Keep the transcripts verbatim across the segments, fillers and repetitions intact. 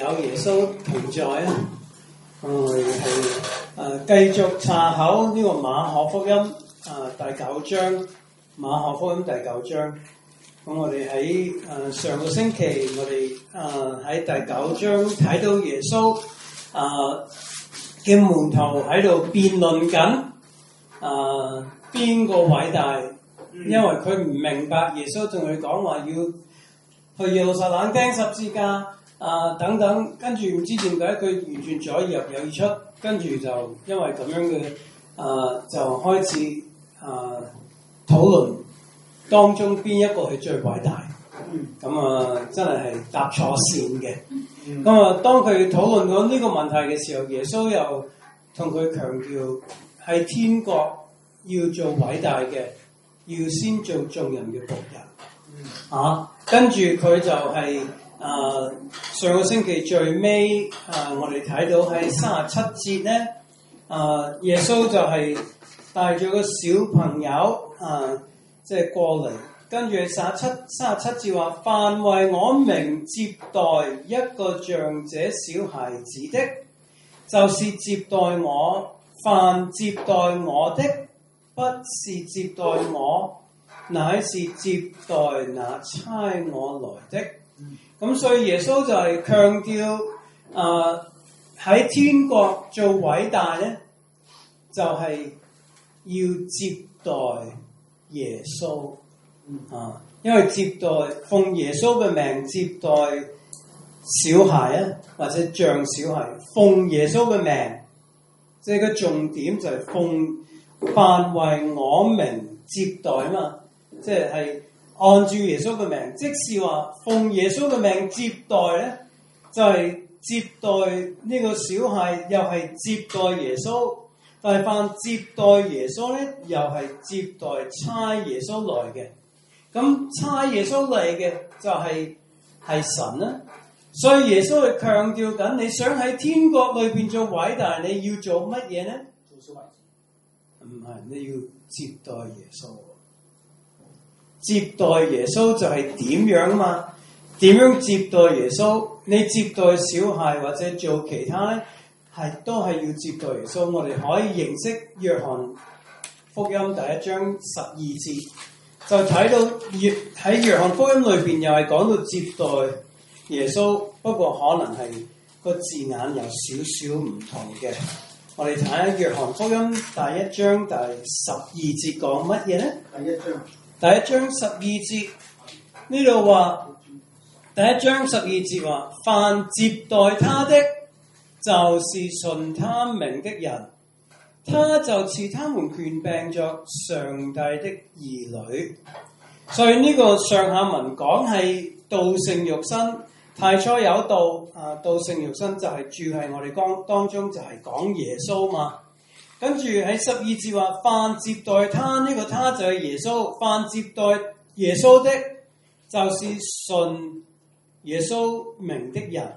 有耶穌同在啊！我哋係誒繼續查考呢個馬可福音啊第九章，馬可福音第九章。咁我哋喺誒上個星期，我哋誒喺第九章睇到耶穌誒嘅門徒喺度辯論緊誒邊個偉大，因為佢唔明白耶穌同佢講話要去耶路撒冷釘十字架。啊，等等，跟住唔知點解佢完全左耳入右耳出，跟住就因為咁樣嘅啊，就開始啊討論當中邊一個係最偉大。咁啊，真係係搭錯線嘅。咁啊，當佢討論到呢個問題嘅時候，耶穌又同佢強調喺天國要做偉大嘅，要先做眾人嘅僕人。啊，跟住佢就係、是。啊、呃！上個星期最尾啊、呃，我哋睇到喺三十七節咧，啊、呃，耶穌就係帶咗個小朋友啊，即、呃、係、就是、過嚟，跟住三十七三十七節話：凡為我名接待一個像這小孩子的，就是接待我；凡接待我的，不是接待我，乃是接待那差我來的。咁所以耶穌就係強調，啊喺天國做偉大咧，就係、是、要接待耶穌啊，因為接待奉耶穌嘅名接待小孩啊，或者像小孩奉耶穌嘅名，即係個重點就係奉凡為我名接待啊嘛，即係係。按住耶穌嘅名，即是話奉耶穌嘅名接待咧，就係、是、接待呢個小孩，又係接待耶穌。但係凡接待耶穌咧，又係接待差耶穌來嘅。咁差耶穌嚟嘅就係、是、係神啦。所以耶穌係強調緊，你想喺天國裏邊做偉大，你要做乜嘢咧？做小孩子？唔係，你要接待耶穌。接待耶穌就係點樣嘛？點樣接待耶穌？你接待小孩或者做其他咧，係都係要接待耶穌。我哋可以認識約翰福音第一章十二節，就睇到約喺約翰福音裏邊又係講到接待耶穌，不過可能係個字眼有少少唔同嘅。我哋睇下約翰福音第一章第十二節講乜嘢咧？第一章。第一章十二節呢度話，第一章十二節話，凡接待他的，就是信他名的人，他就賜他們權柄作上帝的兒女。所以呢個上下文講係道成肉身，太初有道，啊道成肉身就係住喺我哋當當中，就係講耶穌嘛。跟住喺十二節話，凡接待他，呢、這個他就係耶穌，凡接待耶穌的，就是信耶穌名的人。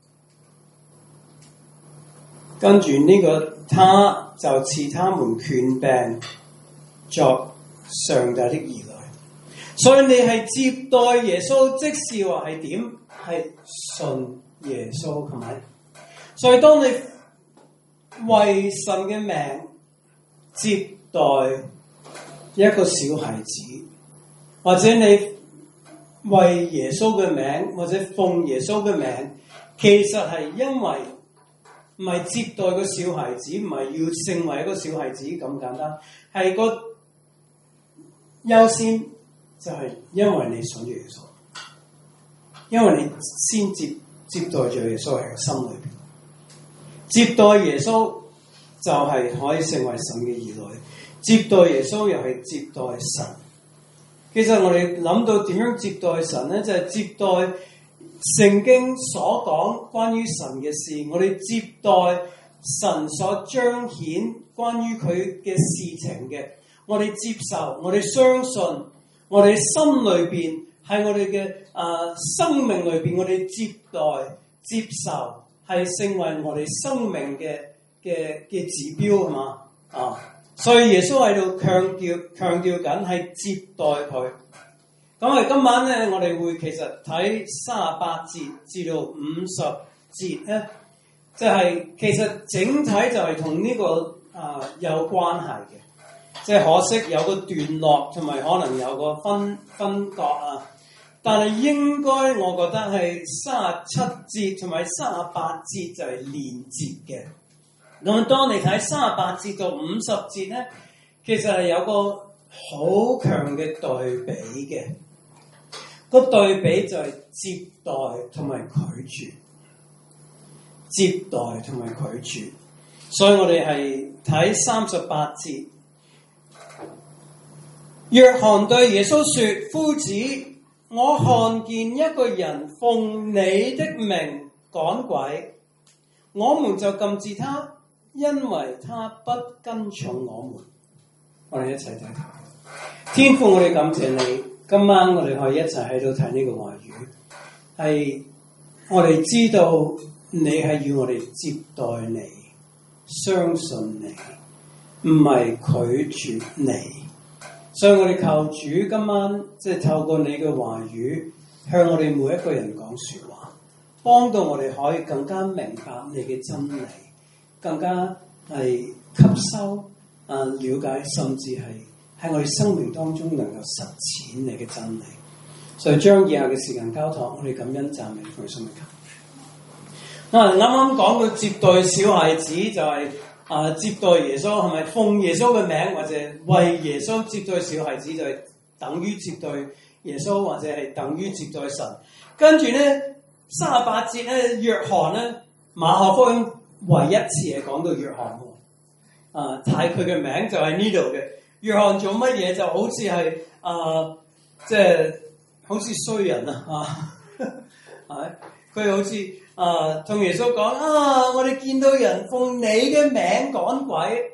跟住呢個他就賜他們權柄作上帝的兒女。所以你係接待耶穌，即是話係點？係信耶穌，係咪？所以當你為神嘅名接待一個小孩子，或者你為耶穌嘅名或者奉耶穌嘅名，其實係因為唔係接待個小孩子，唔係要成為一個小孩子咁簡單，係個優先就係因為你信耶穌，因為你先接接待咗耶穌喺個心裏邊。接待耶穌就係可以成為神嘅兒女，接待耶穌又係接待神。其實我哋諗到點樣接待神咧，就係、是、接待聖經所講關於神嘅事，我哋接待神所彰顯關於佢嘅事情嘅，我哋接受，我哋相信，我哋心裏邊喺我哋嘅誒生命裏邊，我哋接待接受。係成為我哋生命嘅嘅嘅指標係嘛啊，所以耶穌喺度強調強調緊係接待佢。咁啊，今晚咧我哋會其實睇三十八節至到五十節咧，就係、是、其實整體就係同呢個啊、呃、有關係嘅。即係可惜有個段落，同埋可能有個分分割啊。但係應該我覺得係三十七節同埋三十八節就係連接嘅。咁當你睇三十八節到五十節咧，其實係有個好強嘅對比嘅。個對比就係接待同埋拒絕，接待同埋拒絕。所以我哋係睇三十八節。約翰對耶穌說：夫子，我看見一個人奉你的名趕鬼，我們就禁止他，因為他不跟從我們。我哋一齊睇睇。天父，我哋感謝你，今晚我哋可以一齊喺度睇呢個話語，係我哋知道你係要我哋接待你，相信你，唔係拒絕你。所以我哋求主今晚即係透過你嘅話語，向我哋每一個人講說話，幫到我哋可以更加明白你嘅真理，更加係吸收啊、呃、了解，甚至係喺我哋生命當中能夠實踐你嘅真理。所以將以下嘅時間交託，我哋感恩讚美奉主名求。啊，啱啱講到接待小孩子就係、是。啊！接待耶穌係咪奉耶穌嘅名，或者為耶穌接待小孩子，就係等於接待耶穌，或者係等於接待神。跟住咧，三十八節咧，約翰咧，馬可福音唯一次係講到約翰喎。啊，睇佢嘅名就係呢度嘅。約翰做乜嘢就好似係啊，即係好似衰人啊！啊，係佢好似。啊，同耶穌講啊，我哋見到人奉你嘅名趕鬼，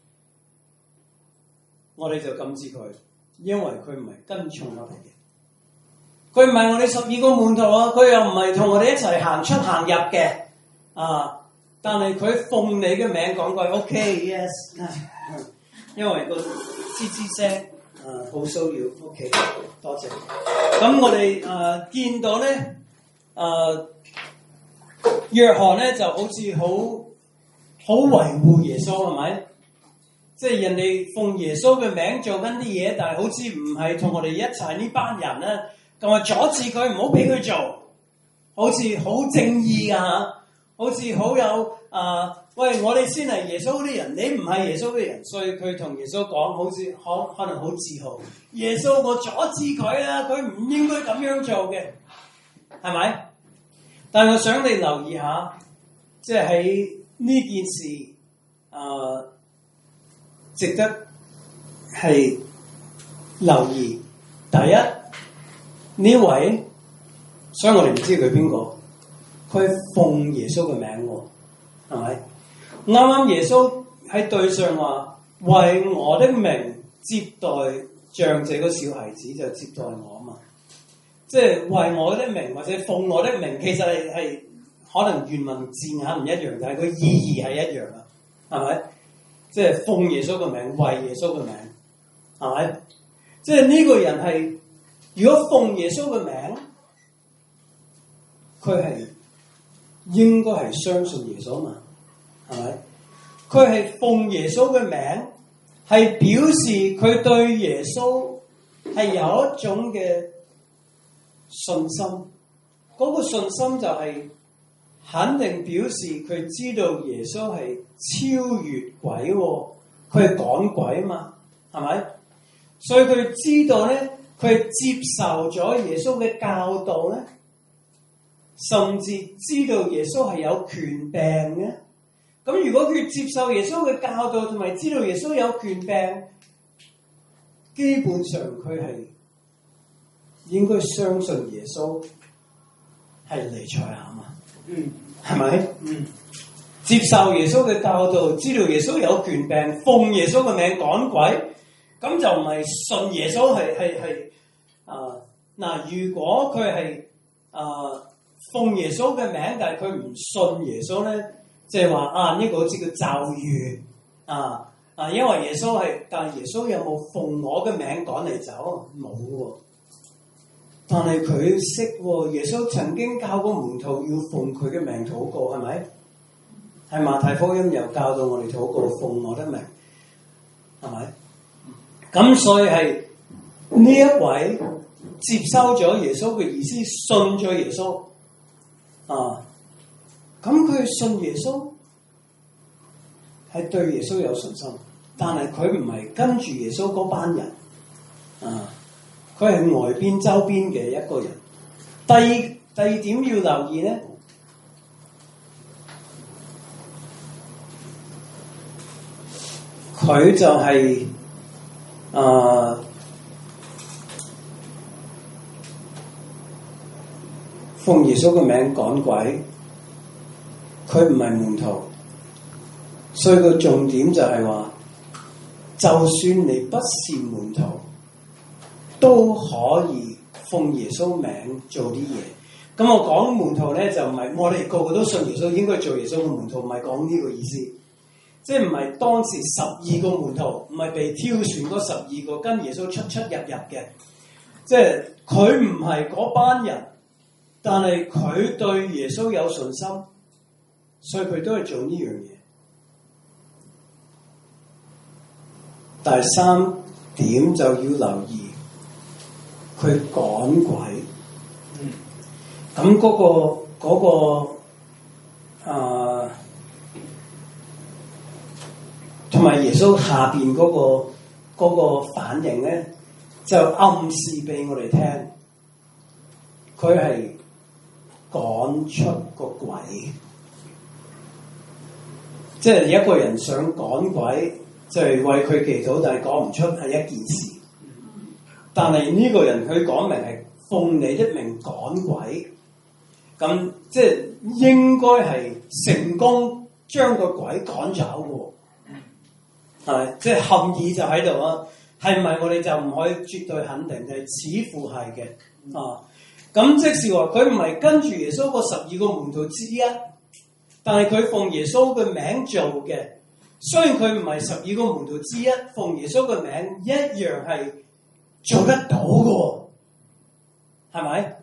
我哋就禁止佢，因為佢唔係跟從我哋嘅，佢唔係我哋十二個門徒啊，佢又唔係同我哋一齊行出行入嘅，啊，但係佢奉你嘅名趕鬼 ，OK，yes， 因為個吱吱聲，啊，好騷擾 ，OK，多謝。咁我哋啊見到咧，啊。約翰咧就好似好好維護耶穌係咪？即係人哋奉耶穌嘅名做緊啲嘢，但係好似唔係同我哋一齊呢班人咧，咁啊阻止佢，唔好俾佢做，好似好正義啊嚇，好似好有啊、呃，喂，我哋先係耶穌啲人，你唔係耶穌嘅人，所以佢同耶穌講，好似可可能好自豪，耶穌我阻止佢啊，佢唔應該咁樣做嘅，係咪？但係我想你留意下，即係喺呢件事，啊、呃，值得係留意。第一呢位，所以我哋唔知佢邊個，佢係奉耶穌嘅名喎，係咪？啱啱耶穌喺對上話，為我的名接待像這個小孩子，就接待我啊嘛。即係為我的名或者奉我的名，其實係係可能原文字眼唔一樣，但係個意義係一樣啊，係咪？即係奉耶穌嘅名，為耶穌嘅名，係咪？即係呢個人係如果奉耶穌嘅名，佢係應該係相信耶穌嘛，係咪？佢係奉耶穌嘅名，係表示佢對耶穌係有一種嘅信心，嗰、那個信心就係肯定表示佢知道耶穌係超越鬼，佢係趕鬼啊嘛，係咪？所以佢知道咧，佢係接受咗耶穌嘅教導咧，甚至知道耶穌係有權柄嘅。咁如果佢接受耶穌嘅教導，同埋知道耶穌有權柄，基本上佢係應該相信耶穌係彌賽亞嘛？嗯，係咪？嗯，接受耶穌嘅教導，知道耶穌有權柄，奉耶穌嘅名趕鬼，咁就唔係信耶穌係係係啊嗱。如果佢係啊奉耶穌嘅名，但係佢唔信耶穌咧，即係話啊呢、這個好似叫咒語啊啊，因為耶穌係，但係耶穌有冇奉我嘅名趕嚟走？冇喎。 但係佢識喎，耶穌曾經教過門徒要奉佢嘅名禱告，係咪？喺馬太福音又教到我哋禱告奉我的名，係咪？咁所以係呢一位接收咗耶穌嘅意思，信咗耶穌啊。咁佢信耶穌係對耶穌有信心，但係佢唔係跟住耶穌嗰班人啊，佢係外邊周邊嘅一個人。第二第二點要留意咧，佢就係、是、啊奉耶穌嘅名趕鬼。佢唔係門徒，所以個重點就係話，就算你不是門徒，都可以奉耶穌名做啲嘢。咁我講門徒咧，就唔係我哋個個都信耶穌，應該做耶穌嘅門徒，唔係講呢個意思。即係唔係當時十二個門徒，唔係被挑選嗰十二個跟耶穌出出入入嘅。即係佢唔係嗰班人，但係佢對耶穌有信心。所以佢都係做呢樣嘢。第三點就要留意，佢趕鬼。咁嗰、嗰個嗰、嗰個啊，同埋耶穌下邊嗰、嗰個嗰個反應咧，就暗示俾我哋聽，佢係趕出個鬼。即係一個人想趕鬼，就係、是、為佢祈禱，但係講唔出係一件事。但係呢個人佢講明係奉你的名趕鬼，咁即係應該係成功將個鬼趕走嘅。係即係含義就喺度啊。係咪我哋就唔可以絕對肯定？係似乎係嘅啊。咁即是話佢唔係跟住耶穌嗰十二個門徒之一。但係佢奉耶穌嘅名做嘅，雖然佢唔係十二個門徒之一，奉耶穌嘅名一樣係做得到嘅，係咪？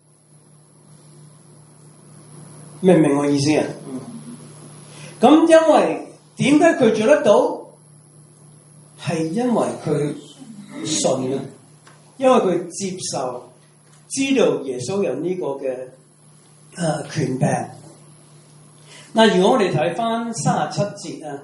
明唔明我意思啊？咁、嗯、因為點解佢做得到？係因為佢信啊，因為佢接受，知道耶穌有呢個嘅誒、呃、權柄。嗱，如果我哋睇翻三十七節啊，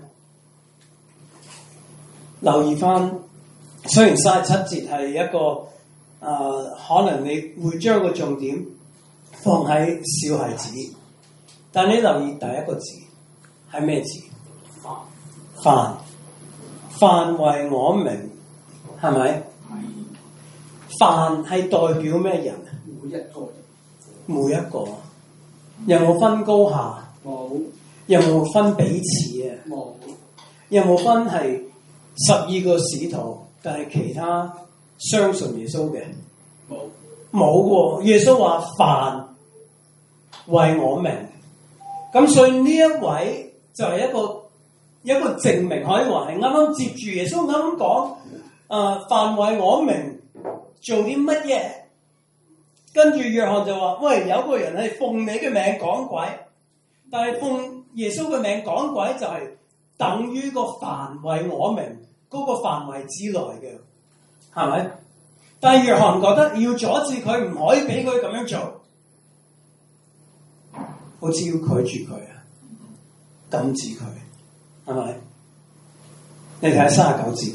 留意翻，雖然三十七節係一個啊、呃，可能你會將個重點放喺小孩子，但你留意第一個字係咩字？凡，凡為我名，係咪？凡係代表咩人？每一個，每一個，有冇分高下？冇。有冇分彼此啊？冇。有冇分係十二個使徒，但係其他相信耶穌嘅？冇。冇喎。耶穌話凡為我名，咁所以呢一位就係一個一個證明，可以話係啱啱接住耶穌啱啱講，誒凡為我名做啲乜嘢？跟住約翰就話：喂，有個人係奉你嘅名趕鬼。但係奉耶穌嘅名趕鬼就係等於個凡為我名嗰個範圍之內嘅，係咪？但係約翰覺得要阻止佢，唔可以俾佢咁樣做，好似要拒絕佢啊，禁止佢，係咪？你睇下三十九節，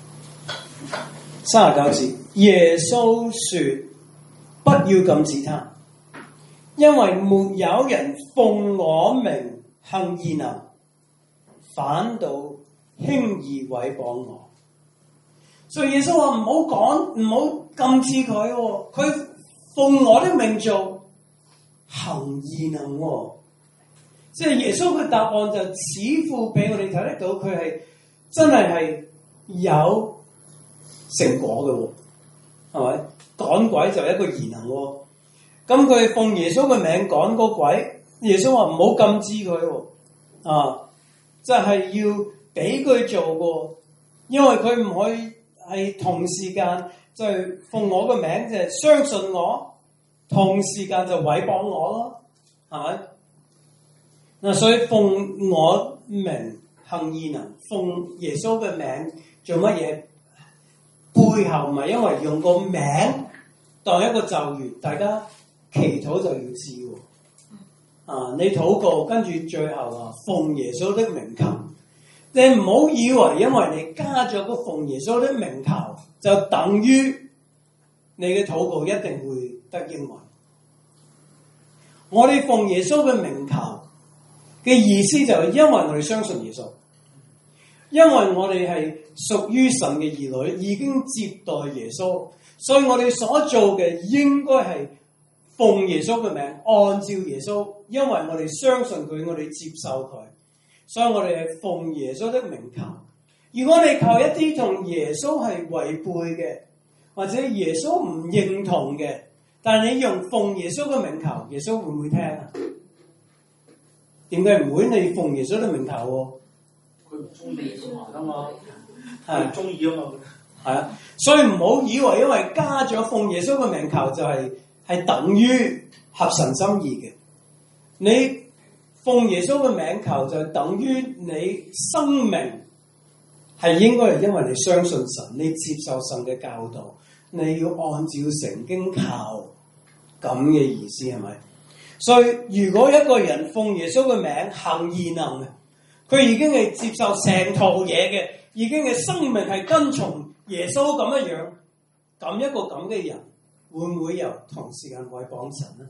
三十九節，耶穌說：不要禁止他。因為沒有人奉我名行異能，反倒輕易毀謗我。所以耶穌話唔好講，唔好禁止佢、哦。佢奉我的名做行異能、哦，即係耶穌嘅答案就似乎俾我哋睇得到，佢係真係係有成果嘅、哦，係咪？趕鬼就係一個異能、哦。咁佢奉耶穌嘅名趕個鬼，耶穌話唔好禁止佢喎，啊，即係要俾佢做喎，因為佢唔可以係同時間就係奉我嘅名，就係相信我，同時間就毀謗我咯，係咪？嗱，所以奉我名行異能，奉耶穌嘅名做乜嘢？背後唔係因為用個名當一個咒語，大家祈禱就要知喎。啊，你禱告跟住最後啊，奉耶穌的名求。你唔好以為因為你加咗個奉耶穌的名求，就等於你嘅禱告一定會得應允。我哋奉耶穌嘅名求嘅意思就係因為我哋相信耶穌，因為我哋係屬於神嘅兒女，已經接待耶穌，所以我哋所做嘅應該係奉耶穌嘅名，按照耶穌，因為我哋相信佢，我哋接受佢。所以我哋係奉耶穌的名求。如果你求一啲同耶穌係違背嘅，或者耶穌唔認同嘅，但係你用奉耶穌嘅名求，耶穌會唔會聽啊？點解唔會？你奉耶穌的名求喎？ 佢唔中意啊嘛， 係中意啊嘛。 係啊，所以唔好以為因為加咗奉耶穌嘅名求就係、是、係等於合神心意嘅。你奉耶穌嘅名求就等於你生命係應該係因為你相信神，你接受神嘅教導，你要按照聖經求咁嘅意思係咪？所以如果一個人奉耶穌嘅名行異能，佢已經係接受成套嘢嘅，已經係生命係跟從耶穌咁一樣，咁一個咁嘅人會唔會有同時間毀謗神呢？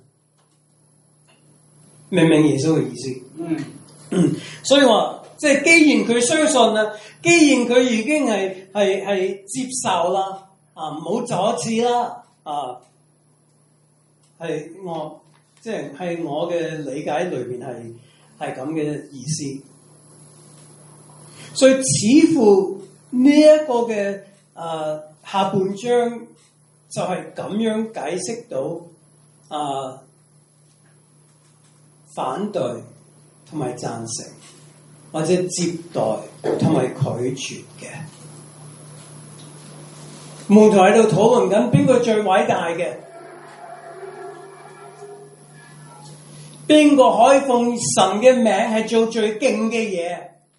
明唔明耶穌嘅意思？嗯，嗯，所以話即係既然佢相信啦，既然佢已經係係係接受啦，啊唔好阻止啦，啊係我即係係我嘅理解裏邊係係咁嘅意思。所以似乎呢一個嘅啊下半章就係咁樣解釋到啊。反對同埋贊成，或者接待同埋拒絕嘅門徒喺度討論緊邊個最偉大嘅，邊個可以奉神嘅名係做最勁嘅嘢？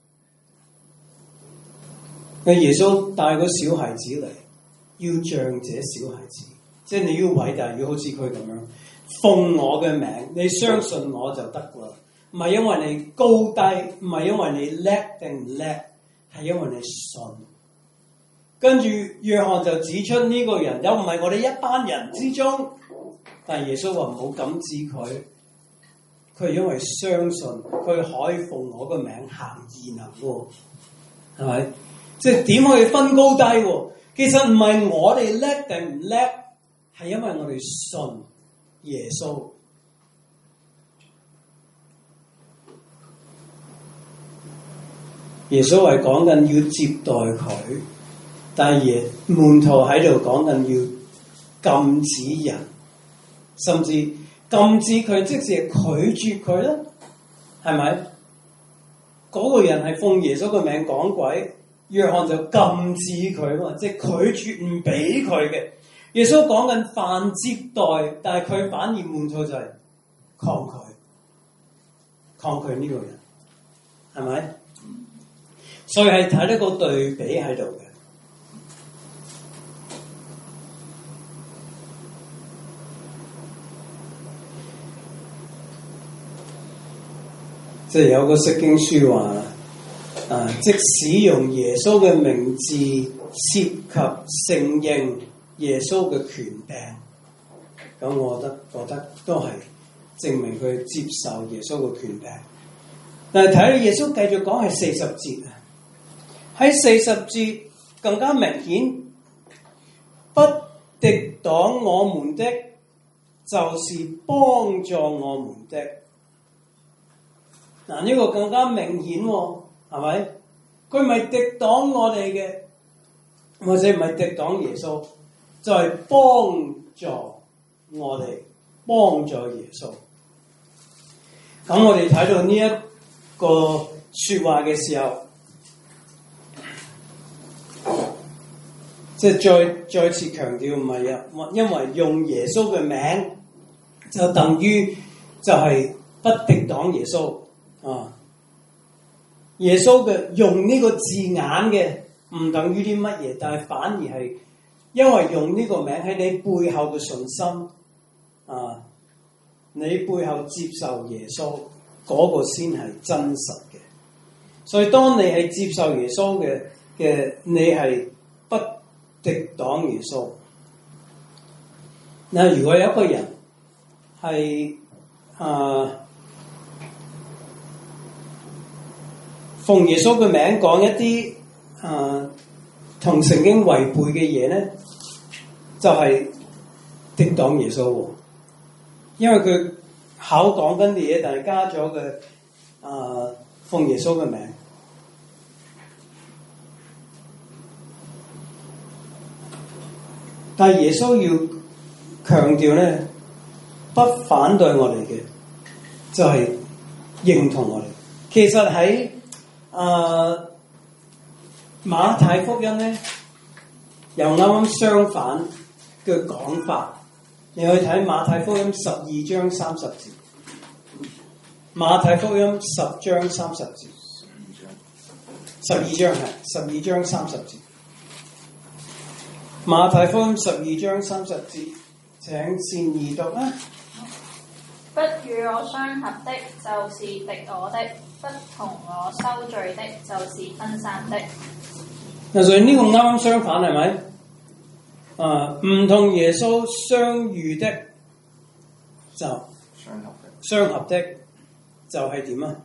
係耶穌帶個小孩子嚟，要像這小孩子，即係你要偉大，要好似佢咁樣。奉我嘅名，你相信我就得啦。唔係因為你高低，唔係因為你叻定唔叻，係因為你信。跟住約翰就指出呢個人又唔係我哋一班人之中，但係耶穌話唔好禁止佢，佢係因為相信佢可以奉我嘅名行異能喎，係咪？即係點可以分高低喎？其實唔係我哋叻定唔叻，係因為我哋信耶穌。耶穌係講緊要接待佢，但係耶門徒喺度講緊要禁止人，甚至禁止佢，即係拒絕佢啦，係咪？嗰、那個人係奉耶穌嘅名講鬼，約翰就禁止佢嘛，即係拒絕唔俾佢嘅。耶穌講緊犯接待，但係佢反而門徒就係抗拒，抗拒呢個人，係咪？所以係睇得個對比喺度嘅。即係有個釋經書話，啊，即使用耶穌嘅名字涉及承認耶穌嘅權柄，咁我覺得覺得都係證明佢接受耶穌嘅權柄。但係睇到耶穌繼續講係四十節啊，喺四十節更加明顯，不敵擋我們的，就是幫助我們的。嗱，呢個更加明顯喎，係咪？佢唔係敵擋我哋嘅，或者唔係敵擋耶穌，就係幫助我哋，幫助耶穌。咁我哋睇到呢一個說話嘅時候， 即係再再次強調，唔係啊，因為用耶穌嘅名就等於就係不敵擋耶穌啊。耶穌嘅用呢個字眼嘅唔等於啲乜嘢，但係反而係因為用呢個名喺你背後嘅信心啊，你背後接受耶穌嗰個先係真實嘅。所以當你係接受耶穌嘅嘅，你係不敵擋耶穌。嗱，如果有一個人係啊奉耶穌嘅名講一啲啊同聖經違背嘅嘢咧，就係、是、敵擋耶穌喎。因為佢口講緊嘅嘢，但係加咗嘅啊奉耶穌嘅名。但係耶穌要強調咧，不反對我哋嘅，就係、是、認同我哋。其實喺啊馬太福音咧，又啱啱相反嘅講法。你去睇馬太福音十二章三十節，馬太福音十章三十節，十二章係十二章三十節。馬太福音十二章三十節，請善意讀啦。 不與我相合的，就是敵我的；不同我收聚的，就是分散的。 嗱，所以呢個啱啱相反係咪？啊，唔同耶穌相遇的就相合的， 相合的就係點啊？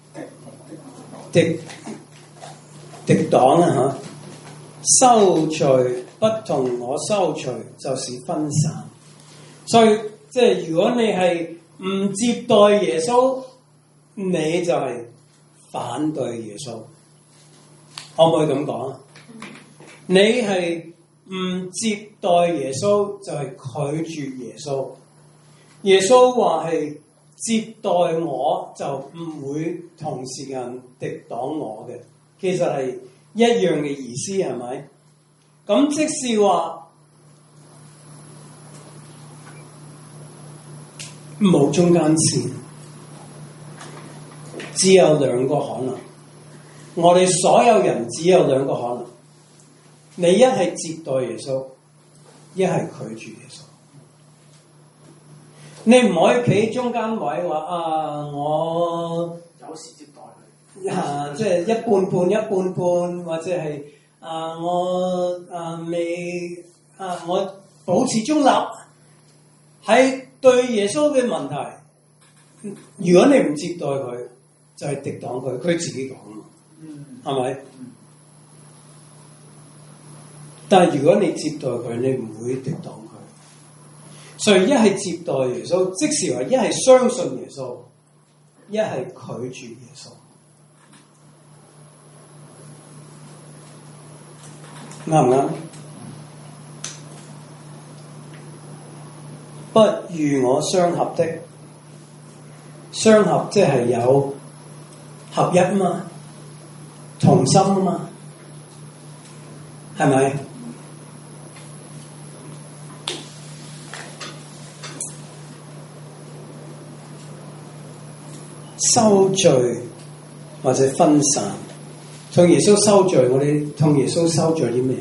敵敵擋啊嚇，收聚不同我收聚就是分散。所以即係如果你係唔接待耶穌，你就係反對耶穌，可唔可以咁講啊？你係唔接待耶穌，就係、是、拒絕耶穌。耶穌話係接待我，就唔會同時間敵擋我嘅。其實係一樣嘅意思，係咪？咁即是話冇中間線，只有兩個可能。我哋所有人只有兩個可能。你一係接待耶穌，一係拒絕耶穌。你唔可以企中間位話啊，我有時接待佢， 啊，即係一半半一半半，或者係啊，我啊未啊，我保持中立。喺對耶穌嘅問題，如果你唔接待佢，就係、是、敵擋佢，佢自己講啊，係咪？但係如果你接待佢，你唔會敵擋佢。所以一係接待耶穌，即是話一係相信耶穌，一係拒絕耶穌。啱唔啱？不與我相合的，相合即係有合一啊嘛，同心啊嘛，係咪？收聚或者分散，同耶穌收聚，我哋同耶穌收聚啲咩？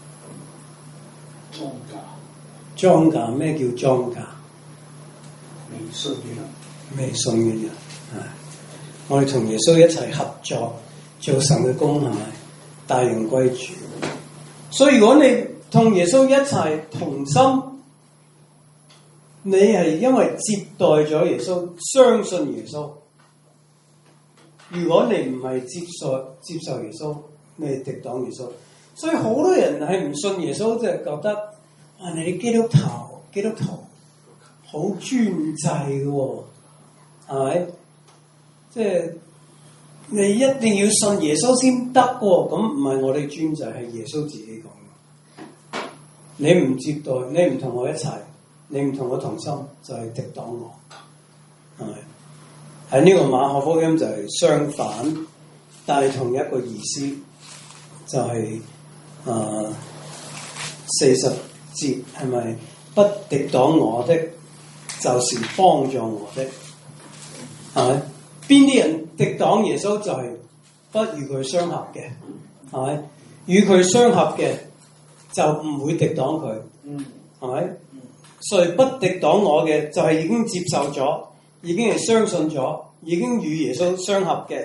莊稼。 莊稼，咩叫莊稼？ 未信嘅人， 未信嘅人，係我哋同耶穌一齊合作做神嘅工，係咪？大榮歸主。所以如果你同耶穌一齊同心，你係因為接待咗耶穌，相信耶穌。如果你唔係接受接受耶穌，你係敵擋耶穌。所以好多人係唔信耶穌，即係覺得啊，你基督徒基督徒好專制嘅喎，係咪？即係你一定要信耶穌先得喎。咁唔係我哋專制，係耶穌自己講嘅。你唔接待，你唔同我一齊，你唔同我同心，就係敵擋我，係咪？喺呢個馬可福音就係相反，但係同一個意思，就係、是、啊、呃、 四十節係咪不敵擋我的，就是幫助我的，係咪？邊啲人敵擋耶穌就係不與佢相合嘅，係咪？與佢相合嘅就唔會敵擋佢，係咪？所以不敵擋我嘅就係已經接受咗，已經係相信咗，已經與耶穌相合嘅，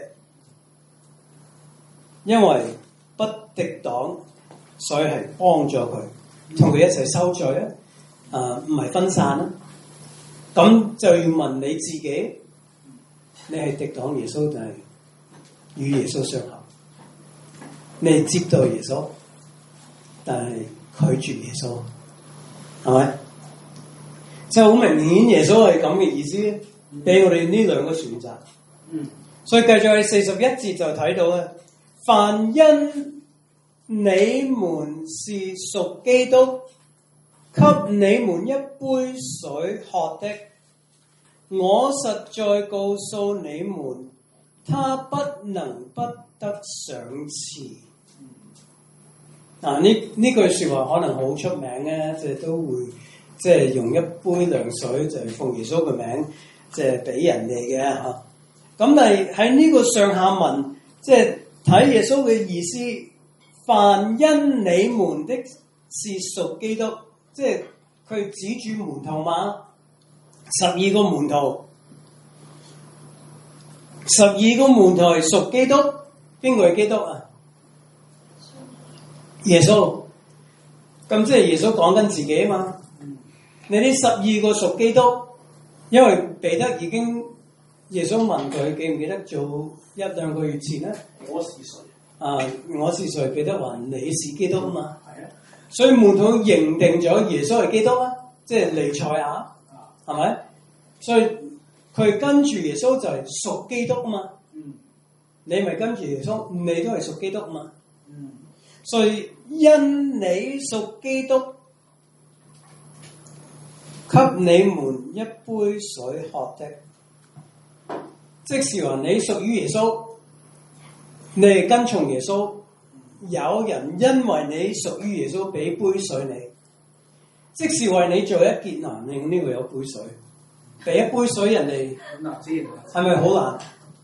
因為不敵擋，所以係幫助佢，同佢一齊受罪啊！啊，唔係分散啊！咁就要問你自己，你係敵擋耶穌定係與耶穌相合？你係接待耶穌，但係拒絕耶穌，係咪？就好明顯，耶穌係咁嘅意思，俾我哋呢兩個選擇。 嗯， 所以繼續喺四十一節就睇到咧，凡因你們是屬基督，給你們一杯水喝的，我實在告訴你們，他不能不得賞賜。嗱，呢呢句説話可能好出名咧，即係都會即係用一杯涼水就係奉耶穌嘅名，即係俾人哋嘅嚇。咁但係喺呢個上下文，即係睇耶穌嘅意思，凡因你們的是屬基督，即係佢指住門徒嘛，十二個門徒，十二個門徒係屬基督，邊個係基督啊？耶穌。咁即係耶穌講緊自己啊嘛。你呢十二個屬基督，因為彼得已經耶穌問佢記唔記得做一兩個月前咧？ 我是誰？ 啊，我是誰？彼得話你是基督啊嘛。 係啊。 所以門徒認定咗耶穌係基督啊，即係彌賽亞，係咪？所以佢跟住耶穌就係屬基督啊嘛。 嗯。 你咪跟住耶穌，你都係屬基督啊嘛。 嗯。 所以因你屬基督，給你們一杯水喝的，即是話你屬於耶穌，你係跟從耶穌。有人因為你屬於耶穌，俾杯水你，即是為你做一件難令呢個有杯水，俾一杯水人哋，係咪好難？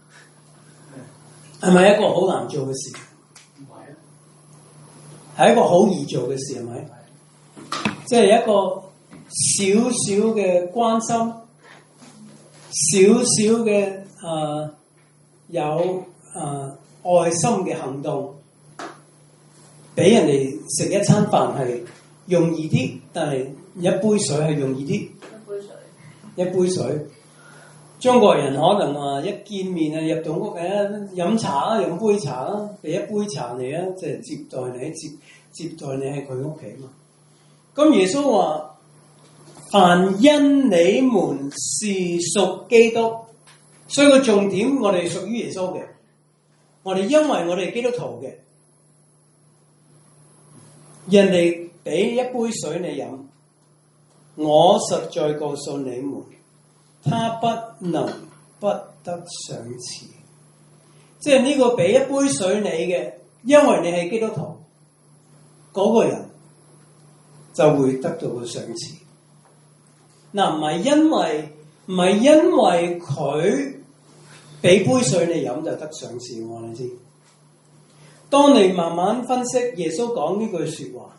係咪一個好難做嘅事？唔係啊，係一個好易做嘅事，係咪？即係一個少少嘅關心，少少嘅誒有誒、呃、愛心嘅行動。俾人哋食一餐飯係容易啲，但係一杯水係容易啲。一杯水，一杯水。中國人可能話一見面啊，入到屋誒飲茶啊，飲杯茶啊，俾一杯茶你啊，即係接待你，接接待你喺佢屋企嘛。咁耶穌話：凡因你們是屬基督，所以個重點我哋屬於耶穌嘅，我哋因為我哋係基督徒嘅。人哋俾一杯水你飲，我實在告訴你們，他不能不得賞賜。即係呢個俾一杯水你嘅，因為你係基督徒，嗰、那個人就會得到個賞賜。嗱，唔係因為唔係因為佢俾杯水你飲就得賞賜，我你知。當你慢慢分析耶穌講呢句説話，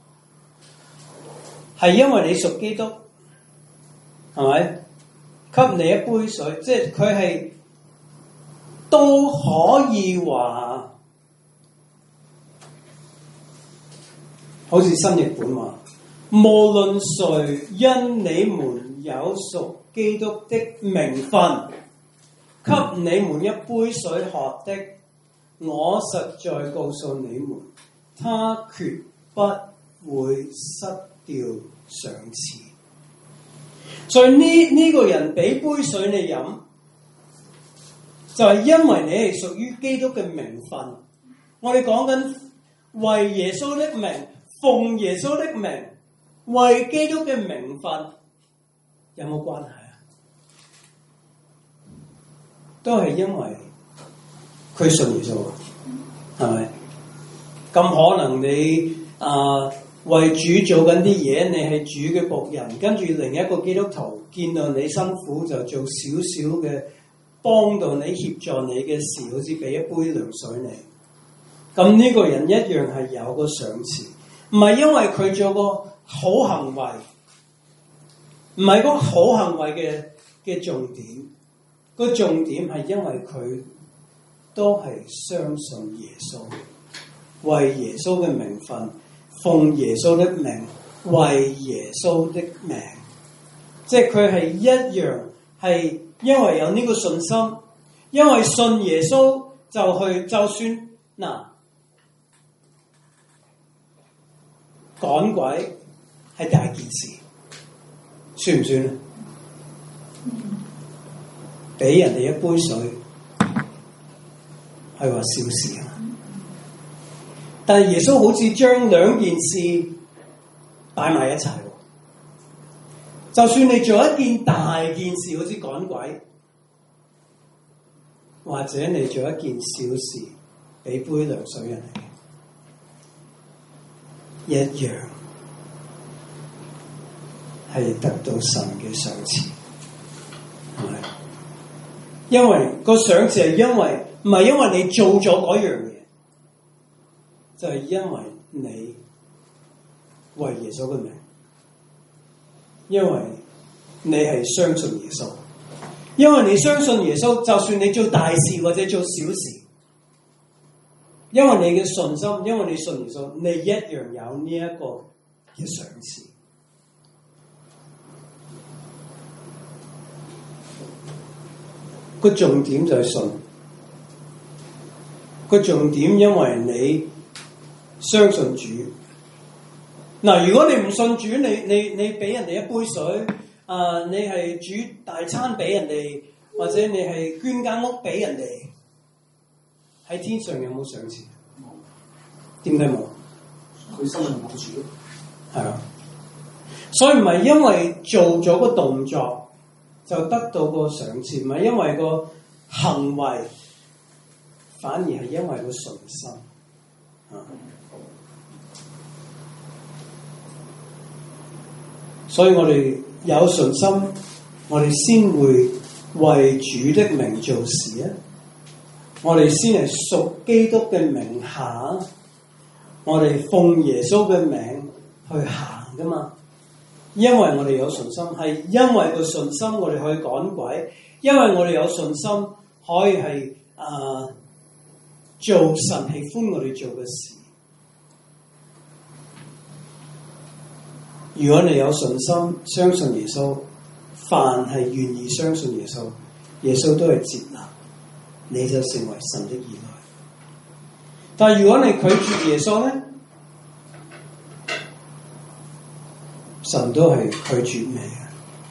係因為你屬基督，係咪？給你一杯水，即係佢係都可以話，好似新譯本話，無論誰因你們有屬基督的名分，給你們一杯水喝的，我實在告訴你們，他決不會失掉賞賜。所以呢呢、這個人俾杯水你飲，就係、是、因為你係屬於基督嘅名分。我哋講緊為耶穌的名，奉耶穌的名，為基督嘅名分，有冇關係啊？都係因為佢信耶穌啊，係咪？咁可能你啊、呃、 為主做緊啲嘢，你係主嘅僕人，跟住另一個基督徒見到你辛苦就做少少嘅幫到你協助你嘅事，好似俾一杯涼水你。咁呢個人一樣係有個賞賜，唔係因為佢做個好行為，唔係個好行為嘅嘅重點。個重點係因為佢都係相信耶穌，為耶穌嘅名分，奉耶穌的名，為耶穌的名，即係佢係一樣係因為有呢個信心，因為信耶穌就去，就算嗱趕鬼係大件事，算唔算啊？俾人哋一杯水係話小事啊，但係耶穌好似將兩件事擺埋一齊。就算你做一件大件事，好似趕鬼，或者你做一件小事，俾杯涼水人哋，一樣係得到神嘅賞賜，係咪？因為個賞賜係因為唔係因為你做咗嗰樣嘢，就係、是、因為你為耶穌嘅名，因為你係相信耶穌，因為你相信耶穌，就算你做大事或者做小事，因為你嘅信心，因為你信耶穌，你一樣有呢一個嘅賞賜。個重點就係信，個重點因為你相信主。嗱，如果你唔信主，你你你俾人哋一杯水，啊、呃，你係煮大餐俾人哋，或者你係捐間屋俾人哋，喺天上有冇賞賜？冇。點解冇？ 佢心裏冇主。 係啊，所以唔係因為做咗個動作就得到個賞賜，唔係因為個行為，反而係因為個信心。啊，所以我哋有信心，我哋先會為主的名做事啊！我哋先係屬基督嘅名下，我哋奉耶穌嘅名去行㗎嘛。因為我哋有信心，係因為個信心我哋可以趕鬼，因為我哋有信心可以係啊、呃、做神喜歡我哋做嘅事。如果你有信心相信耶穌，凡係願意相信耶穌，耶穌都係接納，你就成為神的兒女。但係如果你拒絕耶穌咧，神都係拒絕你嘅。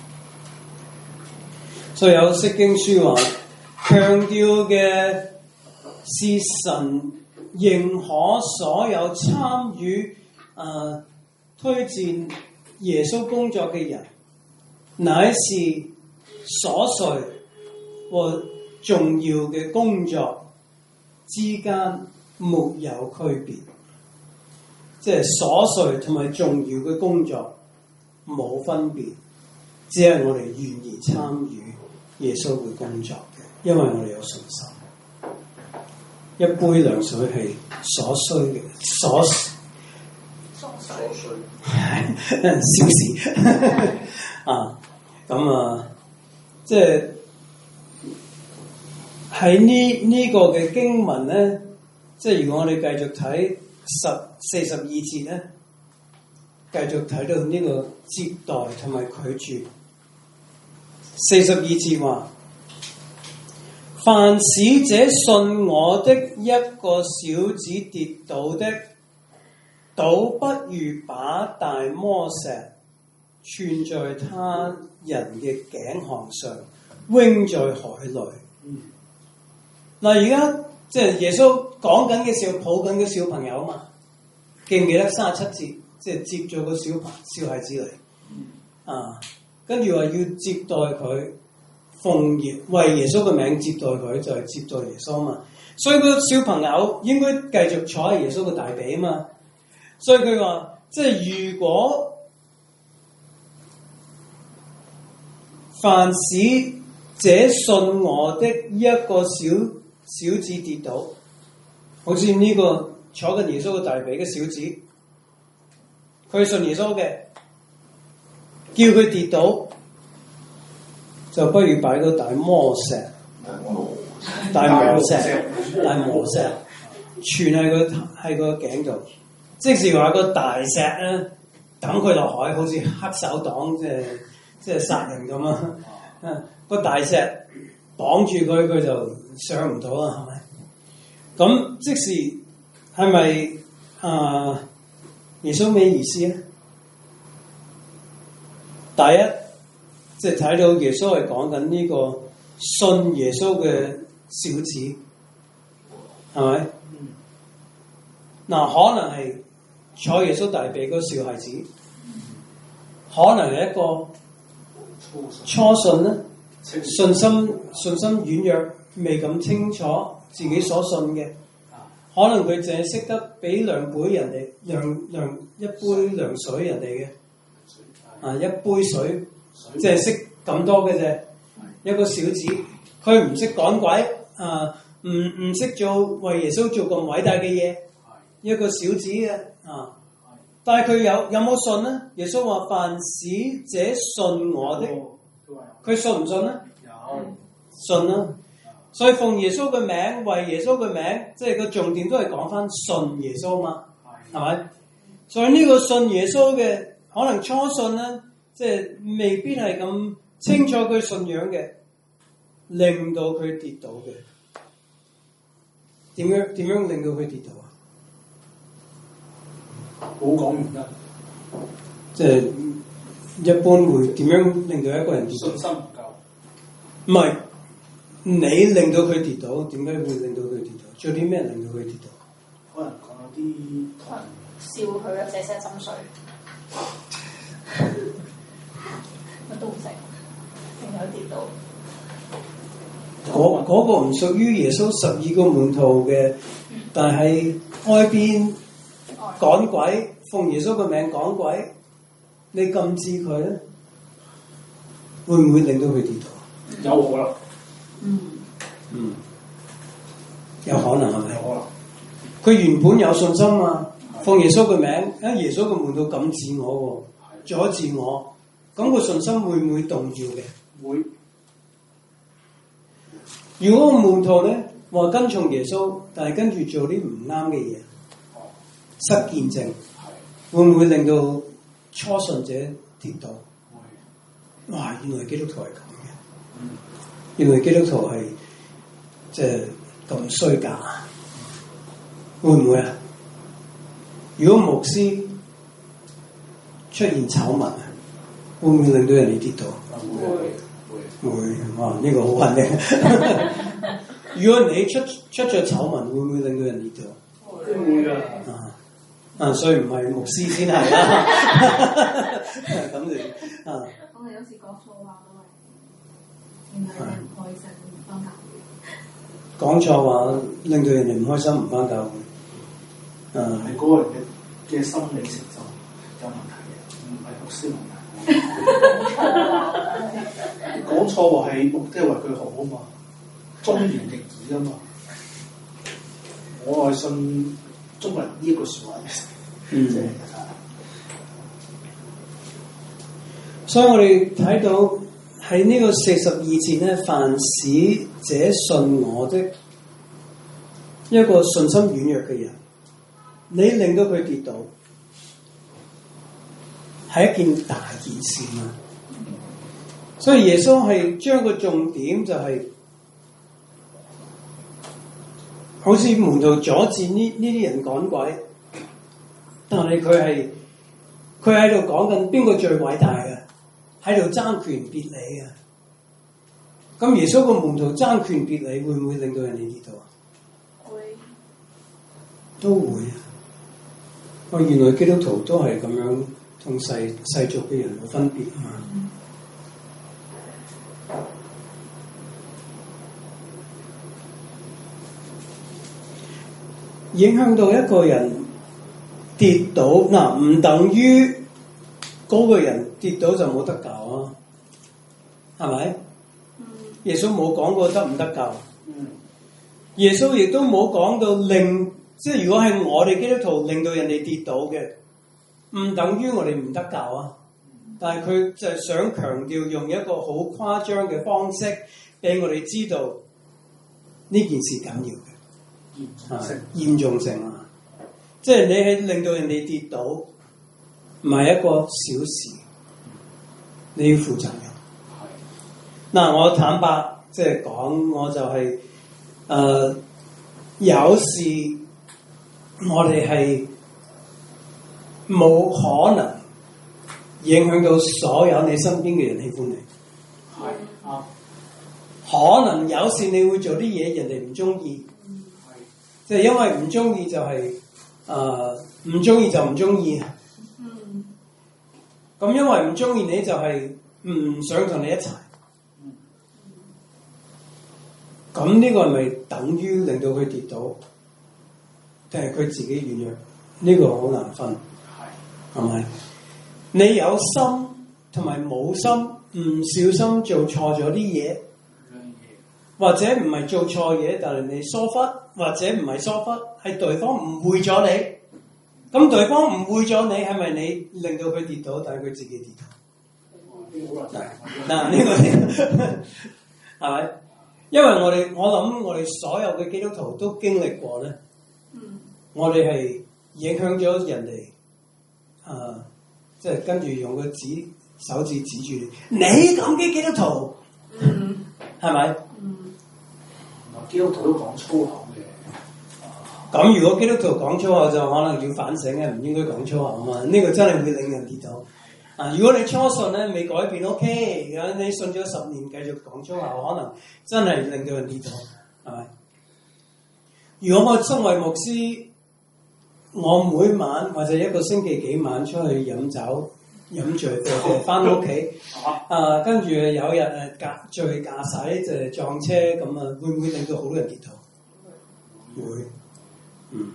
所以有釋經書話，強調嘅是神認可所有參與啊、呃、推薦耶穌工作嘅人，乃是瑣碎和重要嘅工作之間沒有區別，即係瑣碎同埋重要嘅工作冇分別，只係我哋願意參與耶穌嘅工作嘅，因為我哋有信心。一杯涼水係所需嘅，所瑣碎， 小事啊，咁啊，即係喺呢呢個嘅經文咧，即係如果我哋繼續睇十四十二節咧，繼續睇到呢個接待同埋拒絕。四十二節話，凡使這信我的一個小子跌倒的，倒不如把大磨石串在他人嘅頸項上，扔在海裏。嗱，而家即係耶穌講緊嘅時候，抱緊嘅小朋友啊嘛，記唔記得三十七節？即係接咗個小朋小孩子嚟，啊，跟住話要接待佢，奉耶為耶穌嘅名接待佢，就係、是、接待耶穌嘛。所以個小朋友應該繼續坐喺耶穌嘅大髀啊嘛。所以佢話即係如果凡使這信我的一個小小子跌倒，好似呢個坐緊耶穌嘅大髀嘅小子，佢信耶穌嘅，叫佢跌倒，就不如擺個大磨石、大磨石、大磨石，全係個喺個頸度。即是話個大石咧，抌佢落海，好似黑手黨，即係即係殺人咁啊！個大石綁住佢，佢就上唔到啦，係咪？咁即是係咪啊？耶穌咩意思咧？第一，即係睇到耶穌係講緊呢個信耶穌嘅小子，係咪？嗱、嗯，可能係坐耶穌大髀嗰個小孩子，可能係一個初信咧，信心信心軟弱，未咁清楚自己所信嘅，可能佢淨係識得俾兩杯人哋，兩兩一杯涼水人哋嘅，啊一杯水，即係識咁多嘅啫，一個小子，佢唔識趕鬼，啊唔唔識做為耶穌做咁偉大嘅嘢，一個小子嘅，啊，但係佢有有冇信咧？耶穌話：凡使這信我的，佢信唔信咧？有信啦。所以奉耶穌嘅名，為耶穌嘅名，即係個重點都係講翻信耶穌嘛，係咪？所以呢個信耶穌嘅，可能初信咧，即係未必係咁清楚佢信仰嘅，令到佢跌倒嘅。點樣點樣令到佢跌倒啊？ 冇講原因， 即係一般會點樣令到一個人跌倒？ 信心唔夠。 唔係。你令到佢跌倒，點解會令到佢跌倒？做啲咩令到佢跌倒？ 可能講有啲可能笑佢啊，寫寫心碎，乜都唔識，仲有跌倒。 嗰嗰個唔屬於耶穌十二個門徒嘅，嗯、但係外邊趕鬼，奉耶穌嘅名趕鬼，你禁止佢咧，會唔會令到佢跌倒？ 有可能。 嗯，嗯，有可能係咪？ 有可能。 佢原本有信心啊，奉耶穌嘅名，啊耶穌嘅門徒禁止我喎，阻止我，咁個信心會唔會動搖嘅？ 會。 如果個門徒咧話跟從耶穌，但係跟住做啲唔啱嘅嘢，失見證，會唔會令到初信者跌倒？會。哇！原來基督徒係咁嘅。嗯。原來基督徒係即係咁衰格，會唔會啊？如果牧師出現醜聞，會唔會令到人哋跌倒？ 會會會，哇！呢個好肯定。如果你出出咗醜聞，會唔會令到人跌倒？ 會會啊！ 啊啊！所以唔係牧師先係啦。咁你啊？ 我哋有時講錯話都係。令到人哋唔開心，唔翻教會。 講錯話，令到人哋唔開心，唔翻教會。誒， 係嗰個人嘅嘅心理承受有問題嘅，唔係牧師問題。講錯話係目的係為佢好啊嘛，忠言逆耳啊嘛。我係信中國人呢一句説話嘅， 嗯。 即係所以我哋睇到。喺呢個四十二節咧，凡使這信我的一個信心軟弱嘅人，你令到佢跌倒，係一件大件事啊！所以耶穌係將個重點就係、是，好似門徒阻止呢呢啲人趕鬼，但係佢係佢喺度講緊邊個最偉大嘅？喺度爭權別理啊！咁耶穌個門徒爭權別理，會唔會令到人哋跌倒啊？會，都會啊！我原來基督徒都係咁樣，同世世俗嘅人冇分別啊嘛。影響到一個人跌倒嗱，唔等於嗰個人跌倒就冇得救啊，係咪？耶穌冇講過得唔得救，耶穌亦都冇講到令，即係如果係我哋基督徒令到人哋跌倒嘅，唔等於我哋唔得救啊。但係佢就係想強調用一個好誇張嘅方式俾我哋知道呢件事緊要嘅，係嚴重性啊！即係你係令到人哋跌倒，唔係一個小事，你要負責任。嗱，我坦白即係講，我就係、是、誒、呃、有時我哋係冇可能影響到所有你身邊嘅人喜歡你。係啊，可能有時你會做啲嘢人哋唔中意，即係因為唔中意就係誒唔中意就唔中意。嗯。咁因為唔中意你就係唔想同你一齊。咁呢個係咪等於令到佢跌倒，定係佢自己軟弱？呢、這個好難分，係係咪？你有心同埋冇心，唔小心做錯咗啲嘢，或者唔係做錯嘢，但係你疏忽，或者唔係疏忽，係對方誤會咗你。咁對方誤會咗你，係咪你令到佢跌倒，但係佢自己跌倒？嗱，呢個係咪？因為我哋，我諗我哋所有嘅基督徒都經歷過咧，嗯、我哋係影響咗人哋，啊、呃，即係跟住用個指手指指住你，你咁嘅基督徒，係咪、嗯？嗯、 基督徒都講粗口嘅， 咁如果基督徒講粗口就可能要反省嘅，唔應該講粗口啊嘛，呢、這個真係會令人跌倒。啊！如果你初信咧未改變 ，OK，咁你信咗十年繼續講粗口，可能真係令到人跌倒，係咪？如果我身為牧師，我每晚或者一個星期幾晚出去飲酒、飲醉，誒翻屋企，啊，跟住有日誒駕醉駕駛就係撞車，咁啊會唔會令到好多人跌倒？會，嗯。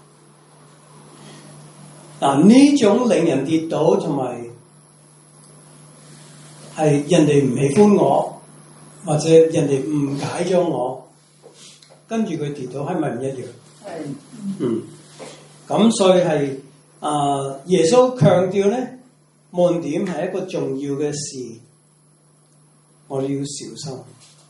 嗱，呢種令人跌倒同埋。係人哋唔喜歡我，或者人哋誤解咗我，跟住佢跌倒，係咪唔一樣？係，嗯，咁所以係啊、呃，耶穌強調咧，悶點係一個重要嘅事，我哋要小心。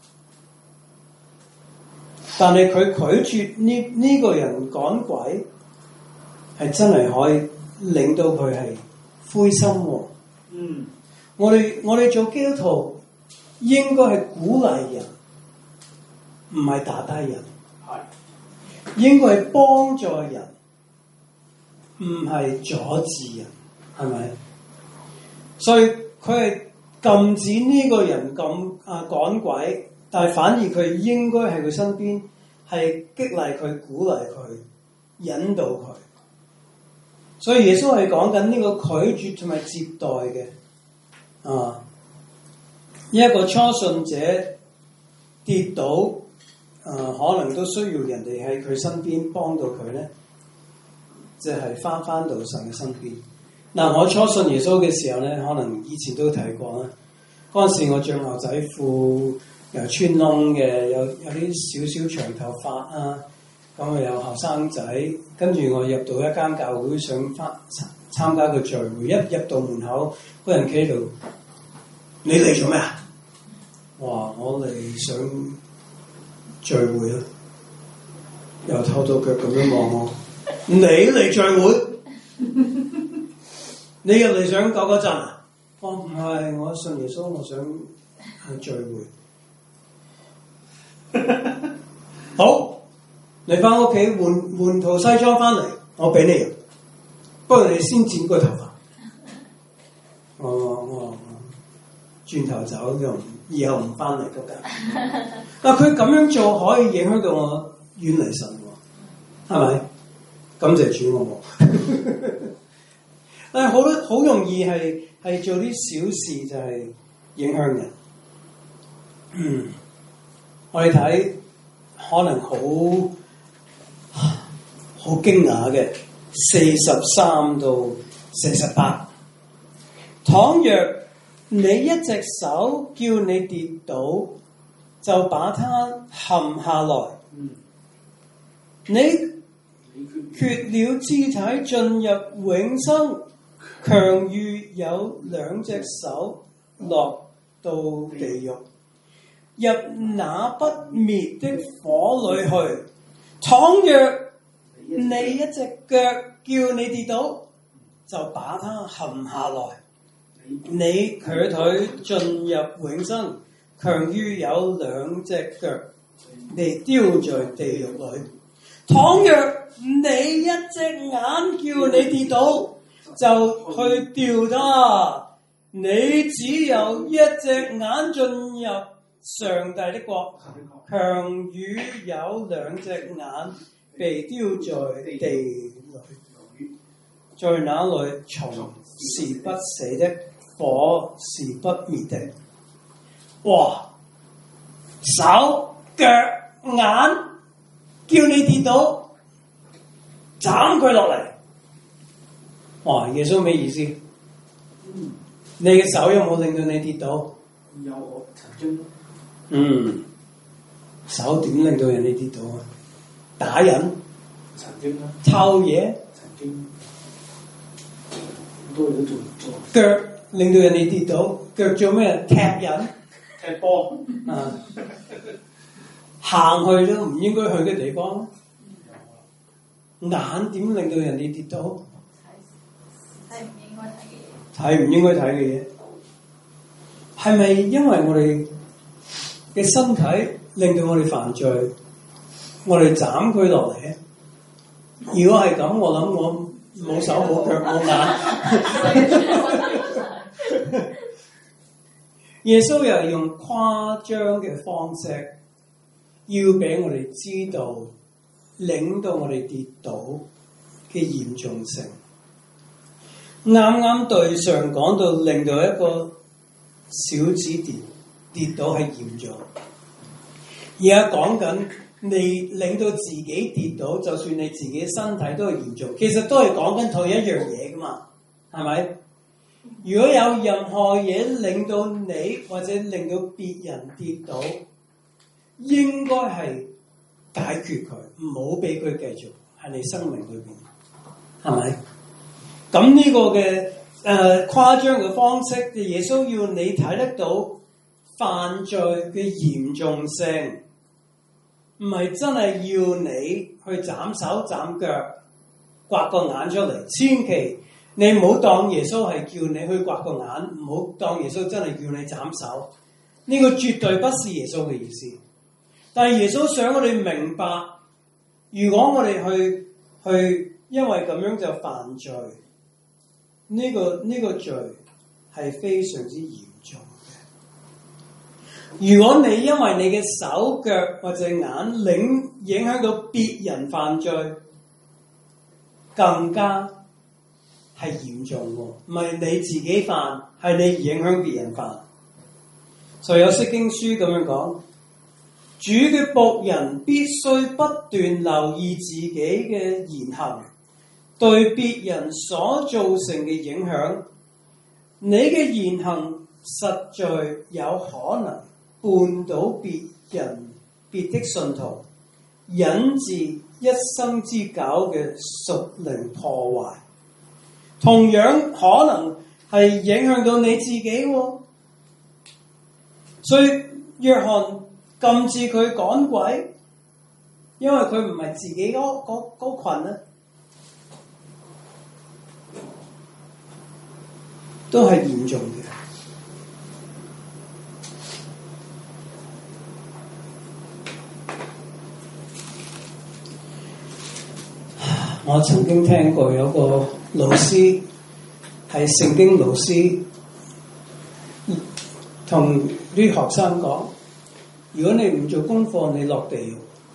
但係佢拒絕呢呢、這個人趕鬼，係真係可以令到佢係灰心喎。嗯。我哋我哋做基督徒應該係鼓勵人，唔係打低人。係應該係幫助人，唔係阻止人，係咪？所以佢係禁止呢個人咁啊趕鬼，但係反而佢應該喺佢身邊，係激勵佢、鼓勵佢、引導佢。所以耶穌係講緊呢個拒絕同埋接待嘅。啊！一個初信者跌倒，啊，可能都需要人哋喺佢身邊幫到佢咧，即係翻翻到神嘅身邊。嗱、啊，我初信耶穌嘅時候咧，可能以前都提過啦。嗰陣時我着牛仔褲，又穿窿嘅，有有啲少少長頭髮啊，咁啊有後生仔，跟住我入到一間教會，想翻參加個聚會，一入到門口，嗰人企喺度，你嚟做咩啊？哇！我嚟想聚會啊，由頭到腳咁樣望我，你嚟聚會？你入嚟想搞嗰陣啊？我唔係，我信耶穌，我想去聚會。好，你翻屋企換換套西裝翻嚟，我俾你。不過你先剪個頭髮。我我轉頭走就以後唔翻嚟嗰間。但佢咁樣做可以影響到我遠離神喎，係咪？感謝主我冇。但係好多好容易係係做啲小事就係影響人。嗯，我哋睇可能好好驚訝嘅四十三到四十八。倘若你一隻手叫你跌倒，就把它陷下來。你缺了肢體進入永生，強如有兩隻手落到地獄，入那不滅的火裏去。倘若你一隻腳叫你跌倒，就把它陷下來。你瘸腿進入永生，強於有兩隻腳被丟在地獄裏。倘若你一隻眼叫你跌倒，就去掉它。你只有一隻眼進入上帝的國，強於有兩隻眼被丟在地裏。在那裏蟲是不死的，火是不滅的。哇！手腳眼叫你跌倒，斬佢落嚟。哇！耶穌咩意思？嗯、你嘅手有冇令到你跌倒？ 有，我曾經。 嗯，手點令到人哋跌倒啊？打人？ 曾經啦。 偷嘢？ 曾經。好多嘢都做做。 腳令到人哋跌倒，腳做咩？踢人。 踢波。 啊！行去都唔應該去嘅地方。眼點令到人哋跌倒？ 睇唔應該睇嘅嘢。 睇唔應該睇嘅嘢，係咪因為我哋嘅身體令到我哋犯罪，我哋斬佢落嚟咧？如果係咁，我諗我冇手冇腳冇眼。耶穌又係用誇張嘅方式，要俾我哋知道，令到我哋跌倒嘅嚴重性。啱啱對上講到，令到一個小子跌跌倒係嚴重，而家講緊你令到自己跌倒，就算你自己身體都係嚴重，其實都係講緊同一樣嘢噶嘛，係咪？如果有任何嘢令到你或者令到別人跌倒，應該係解決佢，唔好俾佢繼續喺你生命裏邊，係咪？咁呢個嘅誒、呃、誇張嘅方式，耶穌要你睇得到犯罪嘅嚴重性，唔係真係要你去斬手斬腳、刮個眼出嚟。千祈你唔好當耶穌係叫你去刮個眼，唔好當耶穌真係叫你斬手。呢、這個絕對不是耶穌嘅意思。但係耶穌想我哋明白，如果我哋去去因為咁樣就犯罪。呢、這個呢、這個罪係非常之嚴重嘅。如果你因為你嘅手腳或者眼領影響到別人犯罪，更加係嚴重喎。唔係你自己犯，係你影響別人犯。所以有釋經書咁樣講，主嘅僕人必須不斷留意自己嘅言行，對別人所造成嘅影響。你嘅言行實在有可能絆倒別人別的信徒，引致一生之久嘅屬靈破壞，同樣可能係影響到你自己喎。所以約翰禁止佢趕鬼，因為佢唔係自己嗰嗰嗰羣啊，都係嚴重嘅。我曾經聽過有個老師係聖經老師，同啲學生講：如果你唔做功課，你落地獄。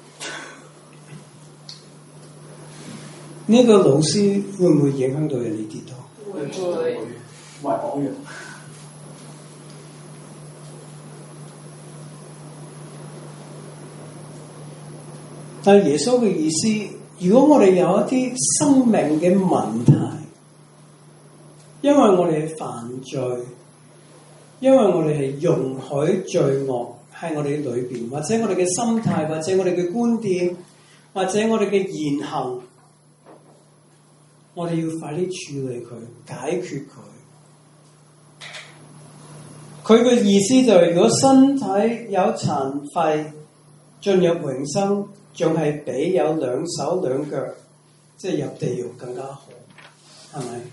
呢個老師會唔會影響到人哋跌倒？ 會會，唔係講嘅。但係耶穌嘅意思， 如果我哋有一啲生命嘅問題，因為我哋係犯罪，因為我哋係容許罪惡喺我哋裏邊，或者我哋嘅心態，或者我哋嘅觀點，或者我哋嘅言行，我哋要快啲處理佢，解決佢。佢嘅意思就係，如果身體有殘廢，進入永生，仲係比有兩手兩腳即係入地獄更加好，係咪？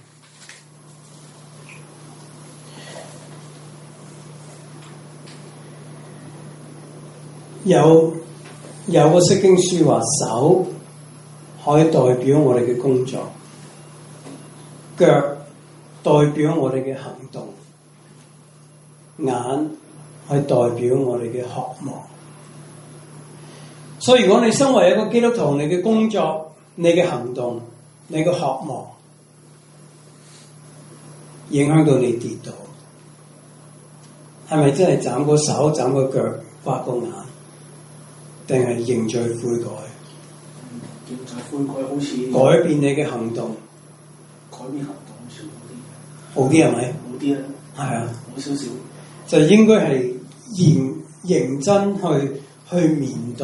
有有個釋經書話，手可以代表我哋嘅工作，腳代表我哋嘅行動，眼可以代表我哋嘅渴望。所以如果你身為一個基督徒，你嘅工作、你嘅行動、你嘅渴望，影響到你跌倒，係咪真係斬個手、斬個腳、刮個眼，定係認罪悔改？ 認罪悔改好似改變你嘅行動， 改變行動好似好啲， 好啲係咪？ 好啲啊， 係啊， 好少少， 就應該係認認真去去面對。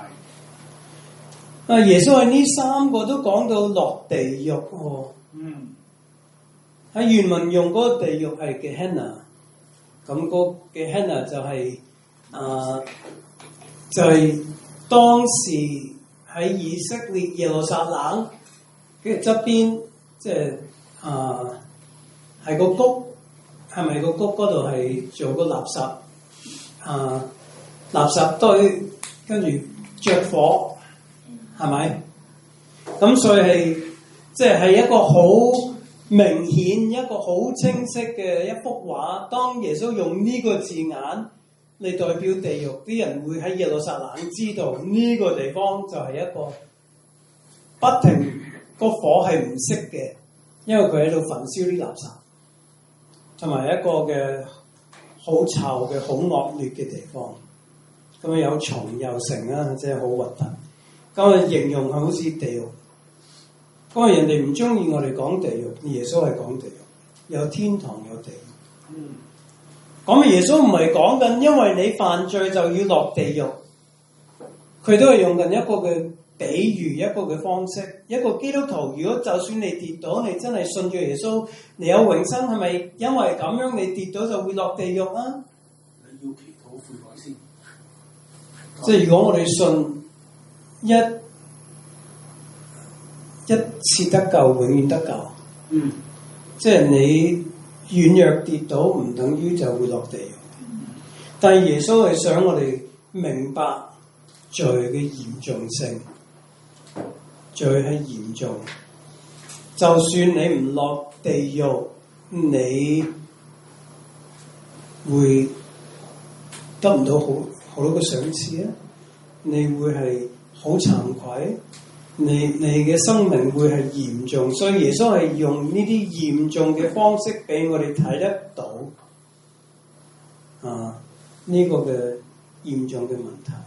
啊！耶穌喺呢三個都講到落地獄喎。 嗯。 喺原文用嗰個地獄係 Gehenna， 咁嗰 Gehenna 就係、是、啊、呃，就係、是、當時喺以色列耶路撒冷嘅側邊，即係啊係個谷，係咪個谷嗰度係做個垃圾啊、呃、垃圾堆，跟住着火。係咪？咁所以係即係係一個好明顯、一個好清晰嘅一幅畫。當耶穌用呢個字眼嚟代表地獄，啲人會喺耶路撒冷知道呢個地方就係一個不停個火係唔熄嘅，因為佢喺度焚燒啲垃圾，同埋一個嘅好臭嘅好惡劣嘅地方。咁啊有蟲又成啦，即係好核突。咁啊，形容係好似地獄。咁啊，人哋唔中意我哋講地獄，耶穌係講地獄，有天堂有地獄。嗯。咁啊，耶穌唔係講緊，因為你犯罪就要落地獄。佢都係用緊一個嘅比喻，一個嘅方式。一個基督徒，如果就算你跌倒，你真係信住耶穌，你有永生，係咪因為咁樣你跌倒就會落地獄啊？ 你要祈禱悔改先。 即係如果我哋信。一一次得救，永遠得救。嗯，即係你軟弱跌倒，唔等於就會落地獄。嗯、但係耶穌係想我哋明白罪嘅嚴重性，罪係嚴重。就算你唔落地獄，你會得唔到好好多個賞賜啊！你會係好慚愧，你你嘅生命會係嚴重，所以耶穌係用呢啲嚴重嘅方式俾我哋睇得到啊呢、這個嘅嚴重嘅問題。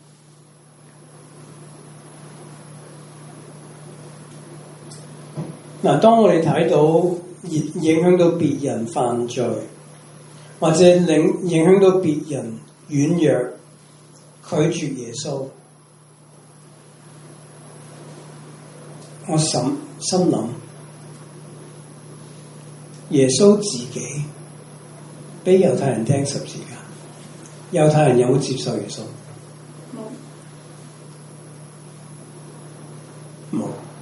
嗱、啊，當我哋睇到影影響到別人犯罪，或者令影響到別人軟弱，拒絕耶穌。我心心諗，耶穌自己俾猶太人釘十字架，猶太人有冇接受耶穌？冇。冇。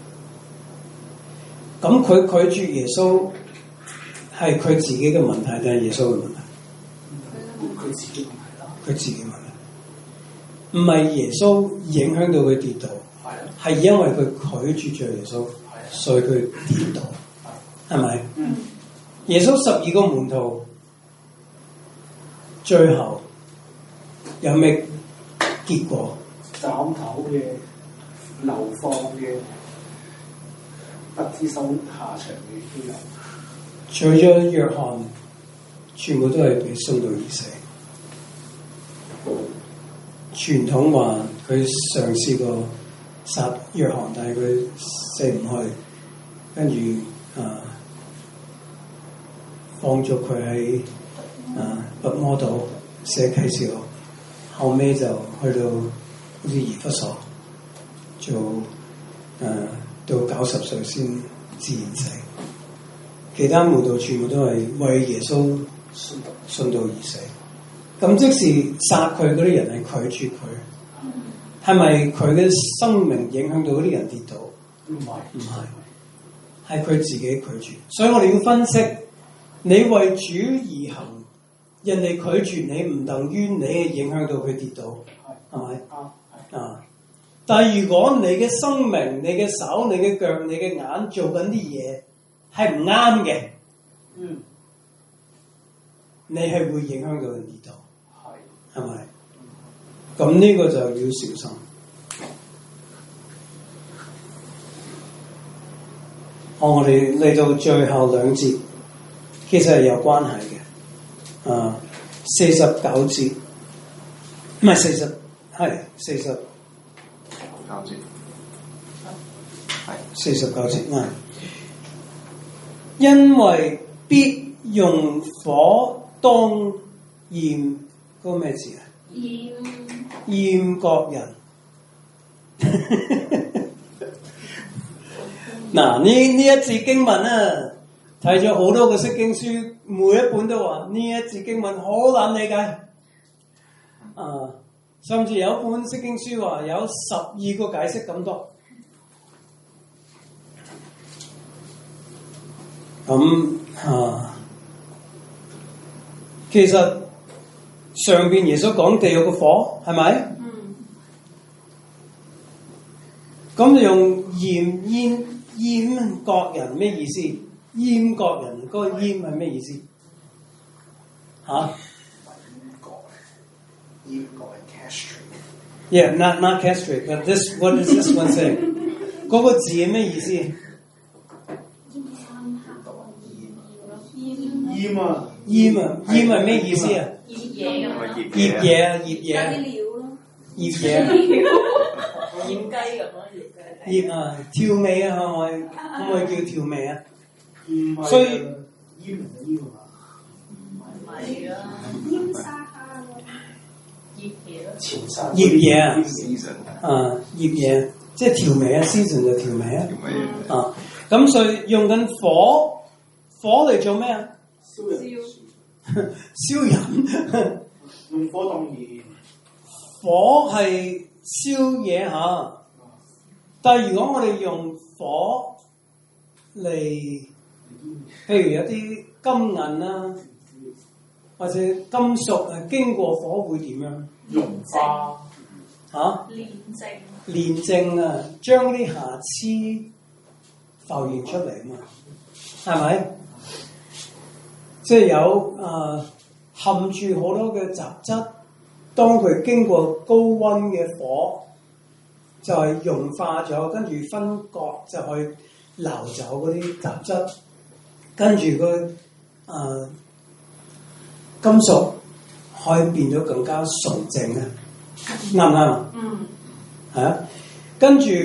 咁佢拒絕耶穌係佢自己嘅問題定係耶穌嘅問題？ 佢自己問題啦。 佢自己問題，唔係耶穌影響到佢跌倒。係因為佢拒絕咗耶穌，所以佢跌倒，係咪？嗯。耶穌十二個門徒最後有咩結果？ 斬頭嘅、流放嘅、不知收下場嘅都有。 除咗約翰，全部都係被殉道而死。傳統話佢嘗試過殺約翰，但係佢死唔去，跟住啊放咗佢喺啊拔摩島寫啟示錄，後尾就去到好似以弗所做誒、啊、到九十歲先自然死，其他門徒全部都係為耶穌信道而死。咁即是殺佢嗰啲人係拒絕佢，係咪佢嘅生命影響到嗰啲人跌倒？唔係，唔係，係佢自己拒絕。所以我哋要分析，你為主而行，人哋拒絕你，唔等於你係影響到佢跌倒，係咪？啊！但係如果你嘅生命、你嘅手、你嘅腳、你嘅眼做緊啲嘢係唔啱嘅，嗯，你係會影響到人跌倒。係咪？咁呢個就要小心。哦、我哋嚟到最後兩節，其實係有關係嘅。啊，四十九節，唔係四十，係四十九節，係四十九節，係。因為必用火當驗。嗰個咩字啊？驗驗各人。嗱，呢呢一節經文啊，睇咗好多個釋經書，每一本都話呢一節經文好難理解。啊，甚至有一本釋經書話有十二個解釋咁多。咁啊，其實。上邊耶穌講地獄個火係咪？嗯。咁就用驗驗驗各人咩意思？驗各人嗰、那個驗係咩意思？嚇、啊？ 驗各人 castrate。 Yeah, not not castrate, but this what is this one saying？ 嗰個字係咩意思？ 驗啊！ 驗啊！驗係咩意思啊？ 醃嘢咁樣， 醃嘢啊！醃嘢啊！ 加啲料咯， 醃嘢， 醃雞咁咯，醃雞。 醃啊！調味啊，可唔可以？可唔可以叫調味啊？ 唔係， 所以醃唔醃啊？ 唔係啊， 醃沙蝦咯， 醃嘢咯。 潮汕醃嘢啊！ season 啊，醃嘢，即係調味啊 ，season 就調味啊。 調味啊，咁所以用緊火，火嚟做咩啊？ 燒人， 燒人， 用火當鹽。 火係燒嘢嚇，但係如果我哋用火嚟，譬如有啲金銀啊，或者金屬啊，經過火會點樣？ 融化嚇？ 煉淨。 煉淨啊，將啲瑕疵浮現出嚟啊嘛，係咪？即係有啊，含住好多嘅雜質，當佢經過高溫嘅火，就係、是、融化咗，跟住分割就去流走嗰啲雜質，跟住個啊金屬可以變咗更加純淨啊！啱唔啱啊？嗯。係啊，跟住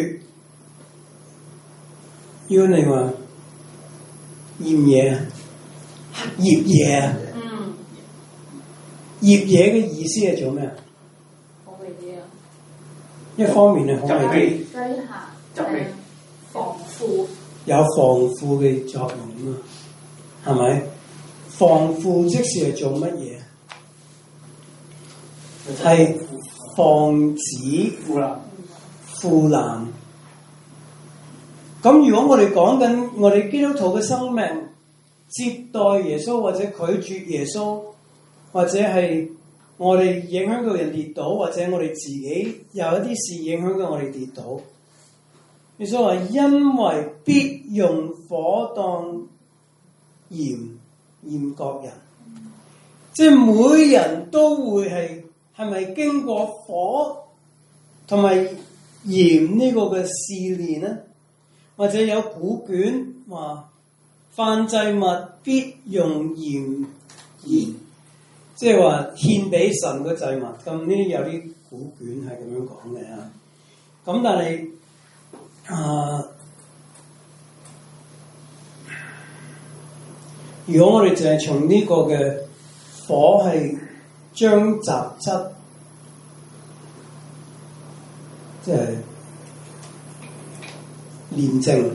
要你話驗嘢。醃嘢啊！ 嗯， 醃嘢嘅意思係做咩啊？ 好味啲啊！ 一方面係好味啲， 雞下誒防腐， 有防腐嘅作用啊，係咪？防腐即是係做乜嘢？係防止腐爛。 腐爛。咁如果我哋講緊我哋基督徒嘅生命，接待耶穌或者拒絕耶穌，或者係我哋影響到人跌倒，或者我哋自己有一啲事影響到我哋跌倒。耶穌話：因為必用火當驗驗各人，即係每人都會係係咪經過火同埋鹽呢個嘅試煉咧？或者有古卷話。燔祭物必用鹽鹽，即係話獻俾神嘅祭物。咁呢有啲古卷係咁樣講嘅嚇。咁但係啊，如果我哋淨係從呢個嘅火係將雜質，即係煉淨，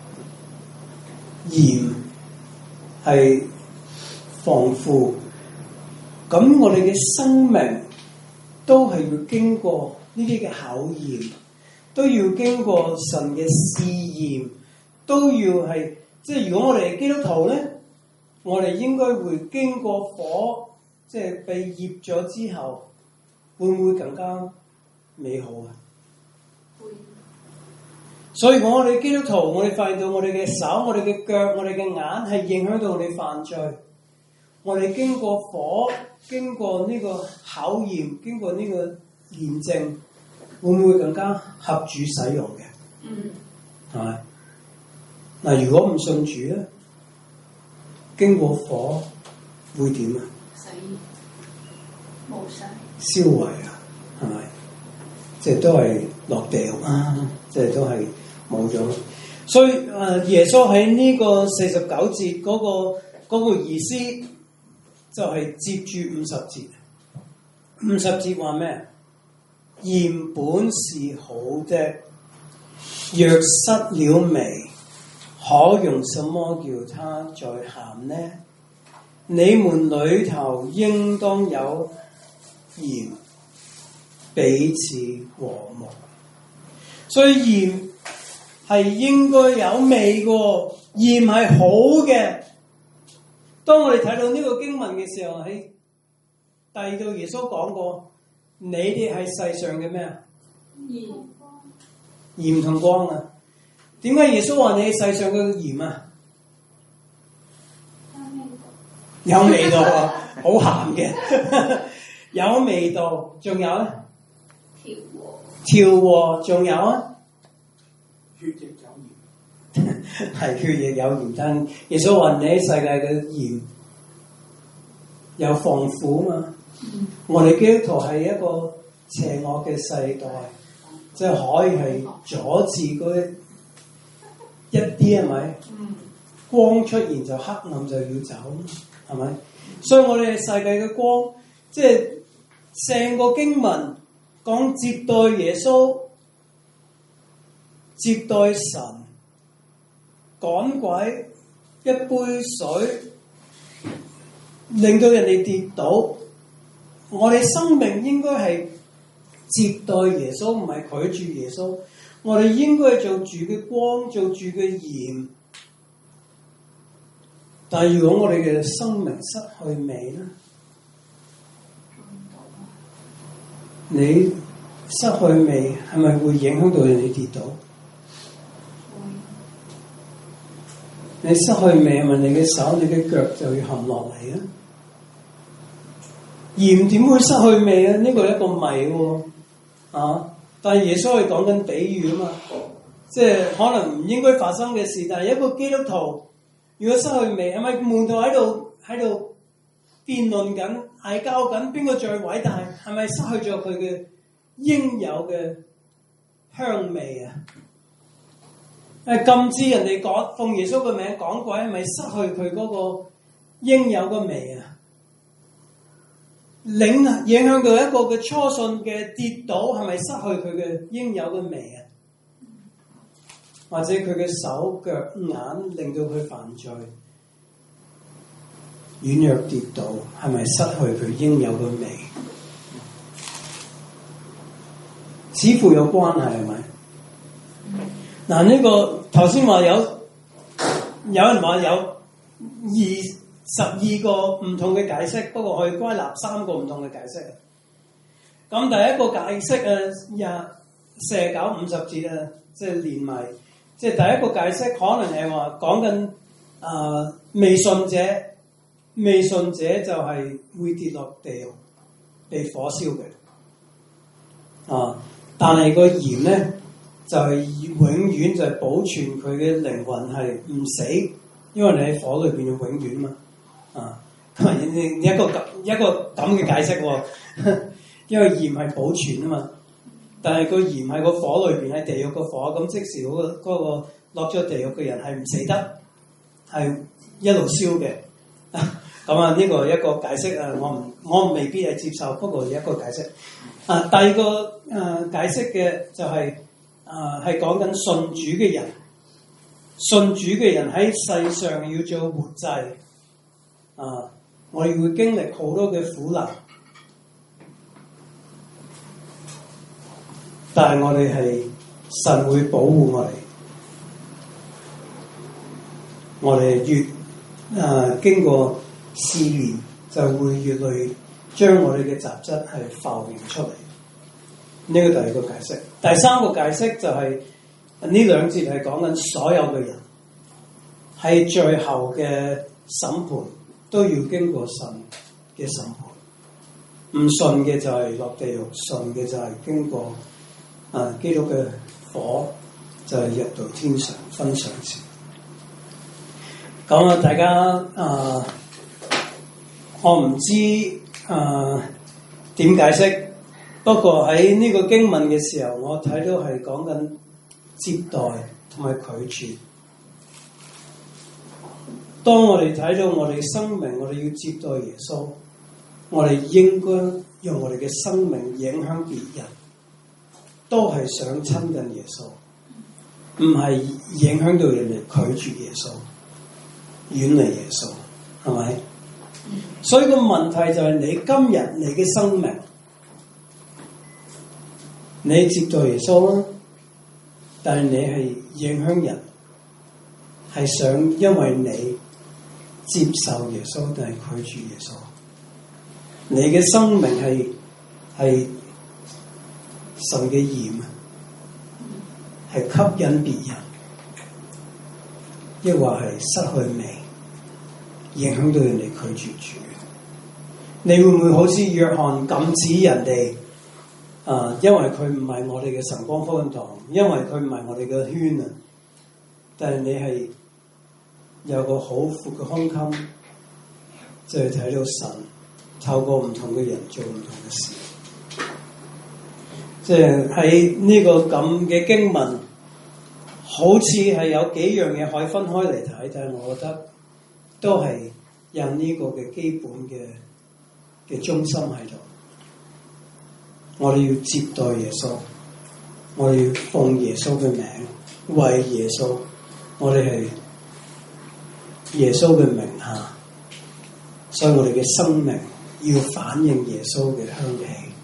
鹽係防腐，咁我哋嘅生命都係要經過呢啲嘅考驗，都要經過神嘅試驗，都要係即係如果我哋係基督徒咧，我哋應該會經過火，即係被醃咗之後，會唔會更加美好啊？會。所以我哋基督徒，我哋發現到我哋嘅手、我哋嘅腳、我哋嘅眼係影響到我哋犯罪。我哋經過火，經過呢個考驗，經過呢個驗證，會唔會更加合主使用嘅？嗯。係咪？嗱，如果唔信主咧？經過火會點啊？死，冇晒，燒毀啊，係咪？即係都係落地獄啊！即係都係冇咗。所以誒、呃，耶穌喺呢個四十九節嗰、那個嗰、那個意思，就係接住五十節。五十節話咩？鹽本是好的，若失了味，可用什麼叫它再鹹呢？你們裏頭應當有鹽，彼此和睦。所以鹽係應該有味嘅，鹽係好嘅。當我哋睇到呢個經文嘅時候，喺第二度耶穌講過，你哋係世上嘅咩啊？鹽，鹽同光啊！點解耶穌話你係世上嘅鹽啊？有味道啊，好鹹嘅，有味道。仲有咧？調和。調和，仲有啊？血液有鹽。係血液有鹽，但耶穌話你喺世界嘅鹽有防腐嘛？嗯、我哋基督徒係一個邪惡嘅世代，即係可以係阻止嗰一啲係咪？嗯、光出現就黑暗就要走，係咪？所以我哋係世界嘅光，即係成個經文講接待耶穌、接待神、趕鬼、一杯水，令到人哋跌倒。我哋生命應該係接待耶穌，唔係拒絕耶穌。我哋應該做住嘅光，做住嘅鹽。但係如果我哋嘅生命失去味咧，你失去味係咪會影響到人哋跌倒？你失去味，係咪你嘅手、你嘅腳就要陷落嚟啊？鹽點會失去味啊？呢個係一個謎喎，啊！但係耶穌係講緊比喻啊嘛，即係可能唔應該發生嘅事。但係一個基督徒如果失去味，係咪門徒喺度喺度辯論緊、嗌交緊，邊個最偉大？係咪失去咗佢嘅應有嘅香味啊？誒，禁止人哋講奉耶穌嘅名講鬼，係咪失去佢嗰個應有嘅味啊？領影響到一個嘅初信嘅跌倒，係咪失去佢嘅應有嘅味啊？或者佢嘅手腳眼令到佢犯罪，軟弱跌倒，係咪失去佢應有嘅味？似乎有關係，係咪？嗱，呢個頭先話有有人話有二十二個唔同嘅解釋，不過可以歸納三個唔同嘅解釋。咁第一個解釋啊，廿四十九五十節啊，即係連埋，即係第一個解釋可能係話講緊啊未信者，未信者就係會跌落地獄，被火燒嘅。啊，但係個鹽咧就係、是、永遠就係保存佢嘅靈魂係唔死，因為你喺火裏邊要永遠嘛。啊，一個咁一個咁嘅解釋喎，因為鹽係保存啊嘛。 但係個鹽喺個火裏邊，喺地獄個火，咁即時嗰、那個嗰、那個落咗地獄嘅人係唔死得，係一路燒嘅。咁啊，呢個一個解釋啊，我唔我未必係接受，不過一個解釋。啊，第二個誒、呃、解釋嘅就係啊係講緊信主嘅人，信主嘅人喺世上要做活祭啊，我哋會經歷好多嘅苦難。但係我哋係神會保護我哋，我哋越誒、呃、經過試煉，就會越嚟將我哋嘅雜質係浮現出嚟。呢個第二個解釋，第三個解釋就係、是、呢兩節係講緊所有嘅人喺最後嘅審判都要經過神嘅審判，唔信嘅就係落地獄，信嘅就係經過。啊！基督嘅火就係入到天上分上次。咁啊，大家啊，我唔知啊點解釋。不過喺呢個經文嘅時候，我睇到係講緊接待同埋拒絕。當我哋睇到我哋生命，我哋要接待耶穌，我哋應該用我哋嘅生命影響別人。都係想親近耶穌，唔係影響到人哋拒絕耶穌、遠離耶穌，係咪？所以個問題就係你今日你嘅生命，你接待耶穌啦，但係你係影響人，係想因為你接受耶穌定係拒絕耶穌？你嘅生命係係。神嘅鹽係吸引別人，抑或係失去味，影響到人哋拒絕主。你會唔會好似約翰禁止人哋啊？因為佢唔係我哋嘅晨光福音堂，因為佢唔係我哋嘅圈啊。但係你係有個好闊嘅胸襟，就係睇到神透過唔同嘅人做唔同嘅事。即係喺呢個咁嘅經文，好似係有幾樣嘢可以分開嚟睇，但係我覺得都係有呢個嘅基本嘅嘅中心喺度。我哋要接待耶穌，我哋要奉耶穌嘅名，為耶穌，我哋係耶穌嘅名下，所以我哋嘅生命要反映耶穌嘅香氣。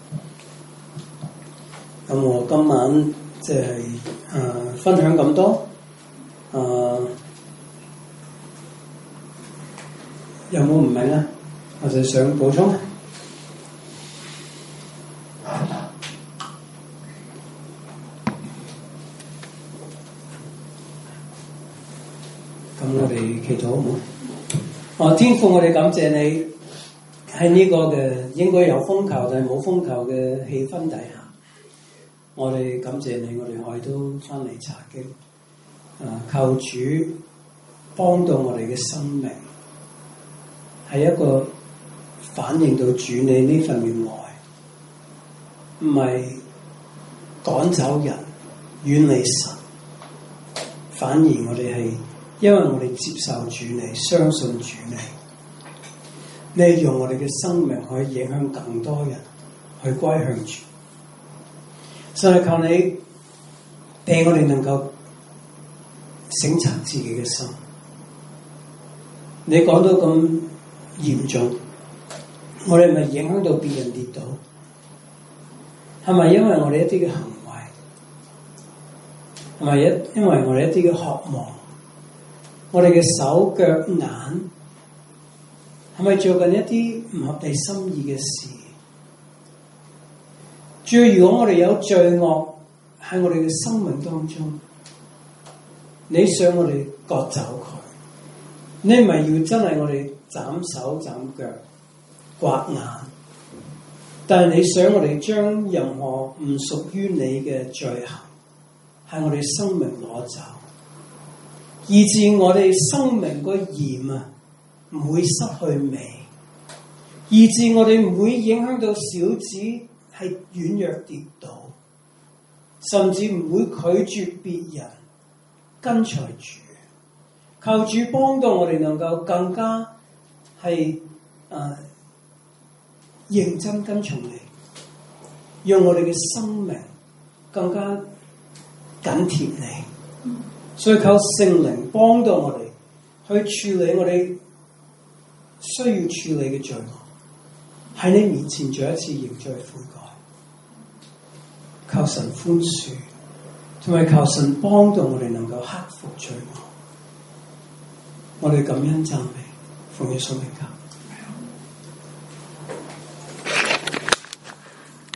咁我今晚即係誒分享咁多，誒、呃、有冇唔明啊？或者想補充啊？咁我哋祈禱好唔好？哦，天父，我哋感謝你喺呢個嘅應該有風球但係冇風球嘅氣氛底下。我哋感謝你，我哋可以都翻嚟查經，啊，求主幫到我哋嘅生命，係一個反映到主你呢份嘅愛，唔係趕走人、遠離神，反而我哋係因為我哋接受主你、相信主你，你用我哋嘅生命可以影響更多人去歸向主。所以求你俾我哋能夠省察自己嘅心。你講到咁嚴重，我哋係咪影響到別人跌倒？係咪因為我哋一啲嘅行為？係咪一因為我哋一啲嘅渴望？我哋嘅手腳眼係咪做緊一啲唔合你心意嘅事？主，如果我哋有罪惡喺我哋嘅生命當中，你想我哋割走佢，你唔係要真係我哋斬手斬腳刮眼，但係你想我哋將任何唔屬於你嘅罪行喺我哋生命攞走，以致我哋生命個鹽啊唔會失去味，以致我哋唔會影響到小子係軟弱跌倒， 甚至唔會拒絕別人跟隨主。求主幫到我哋能夠更加係誒、呃、認真跟從你，讓我哋嘅生命更加緊貼你。所以求聖靈幫到我哋去處理我哋需要處理嘅罪惡，喺你面前再一次認罪悔改。求神寬恕，同埋求神幫到我哋能夠克服罪惡。我哋感恩讚美，奉耶穌名求。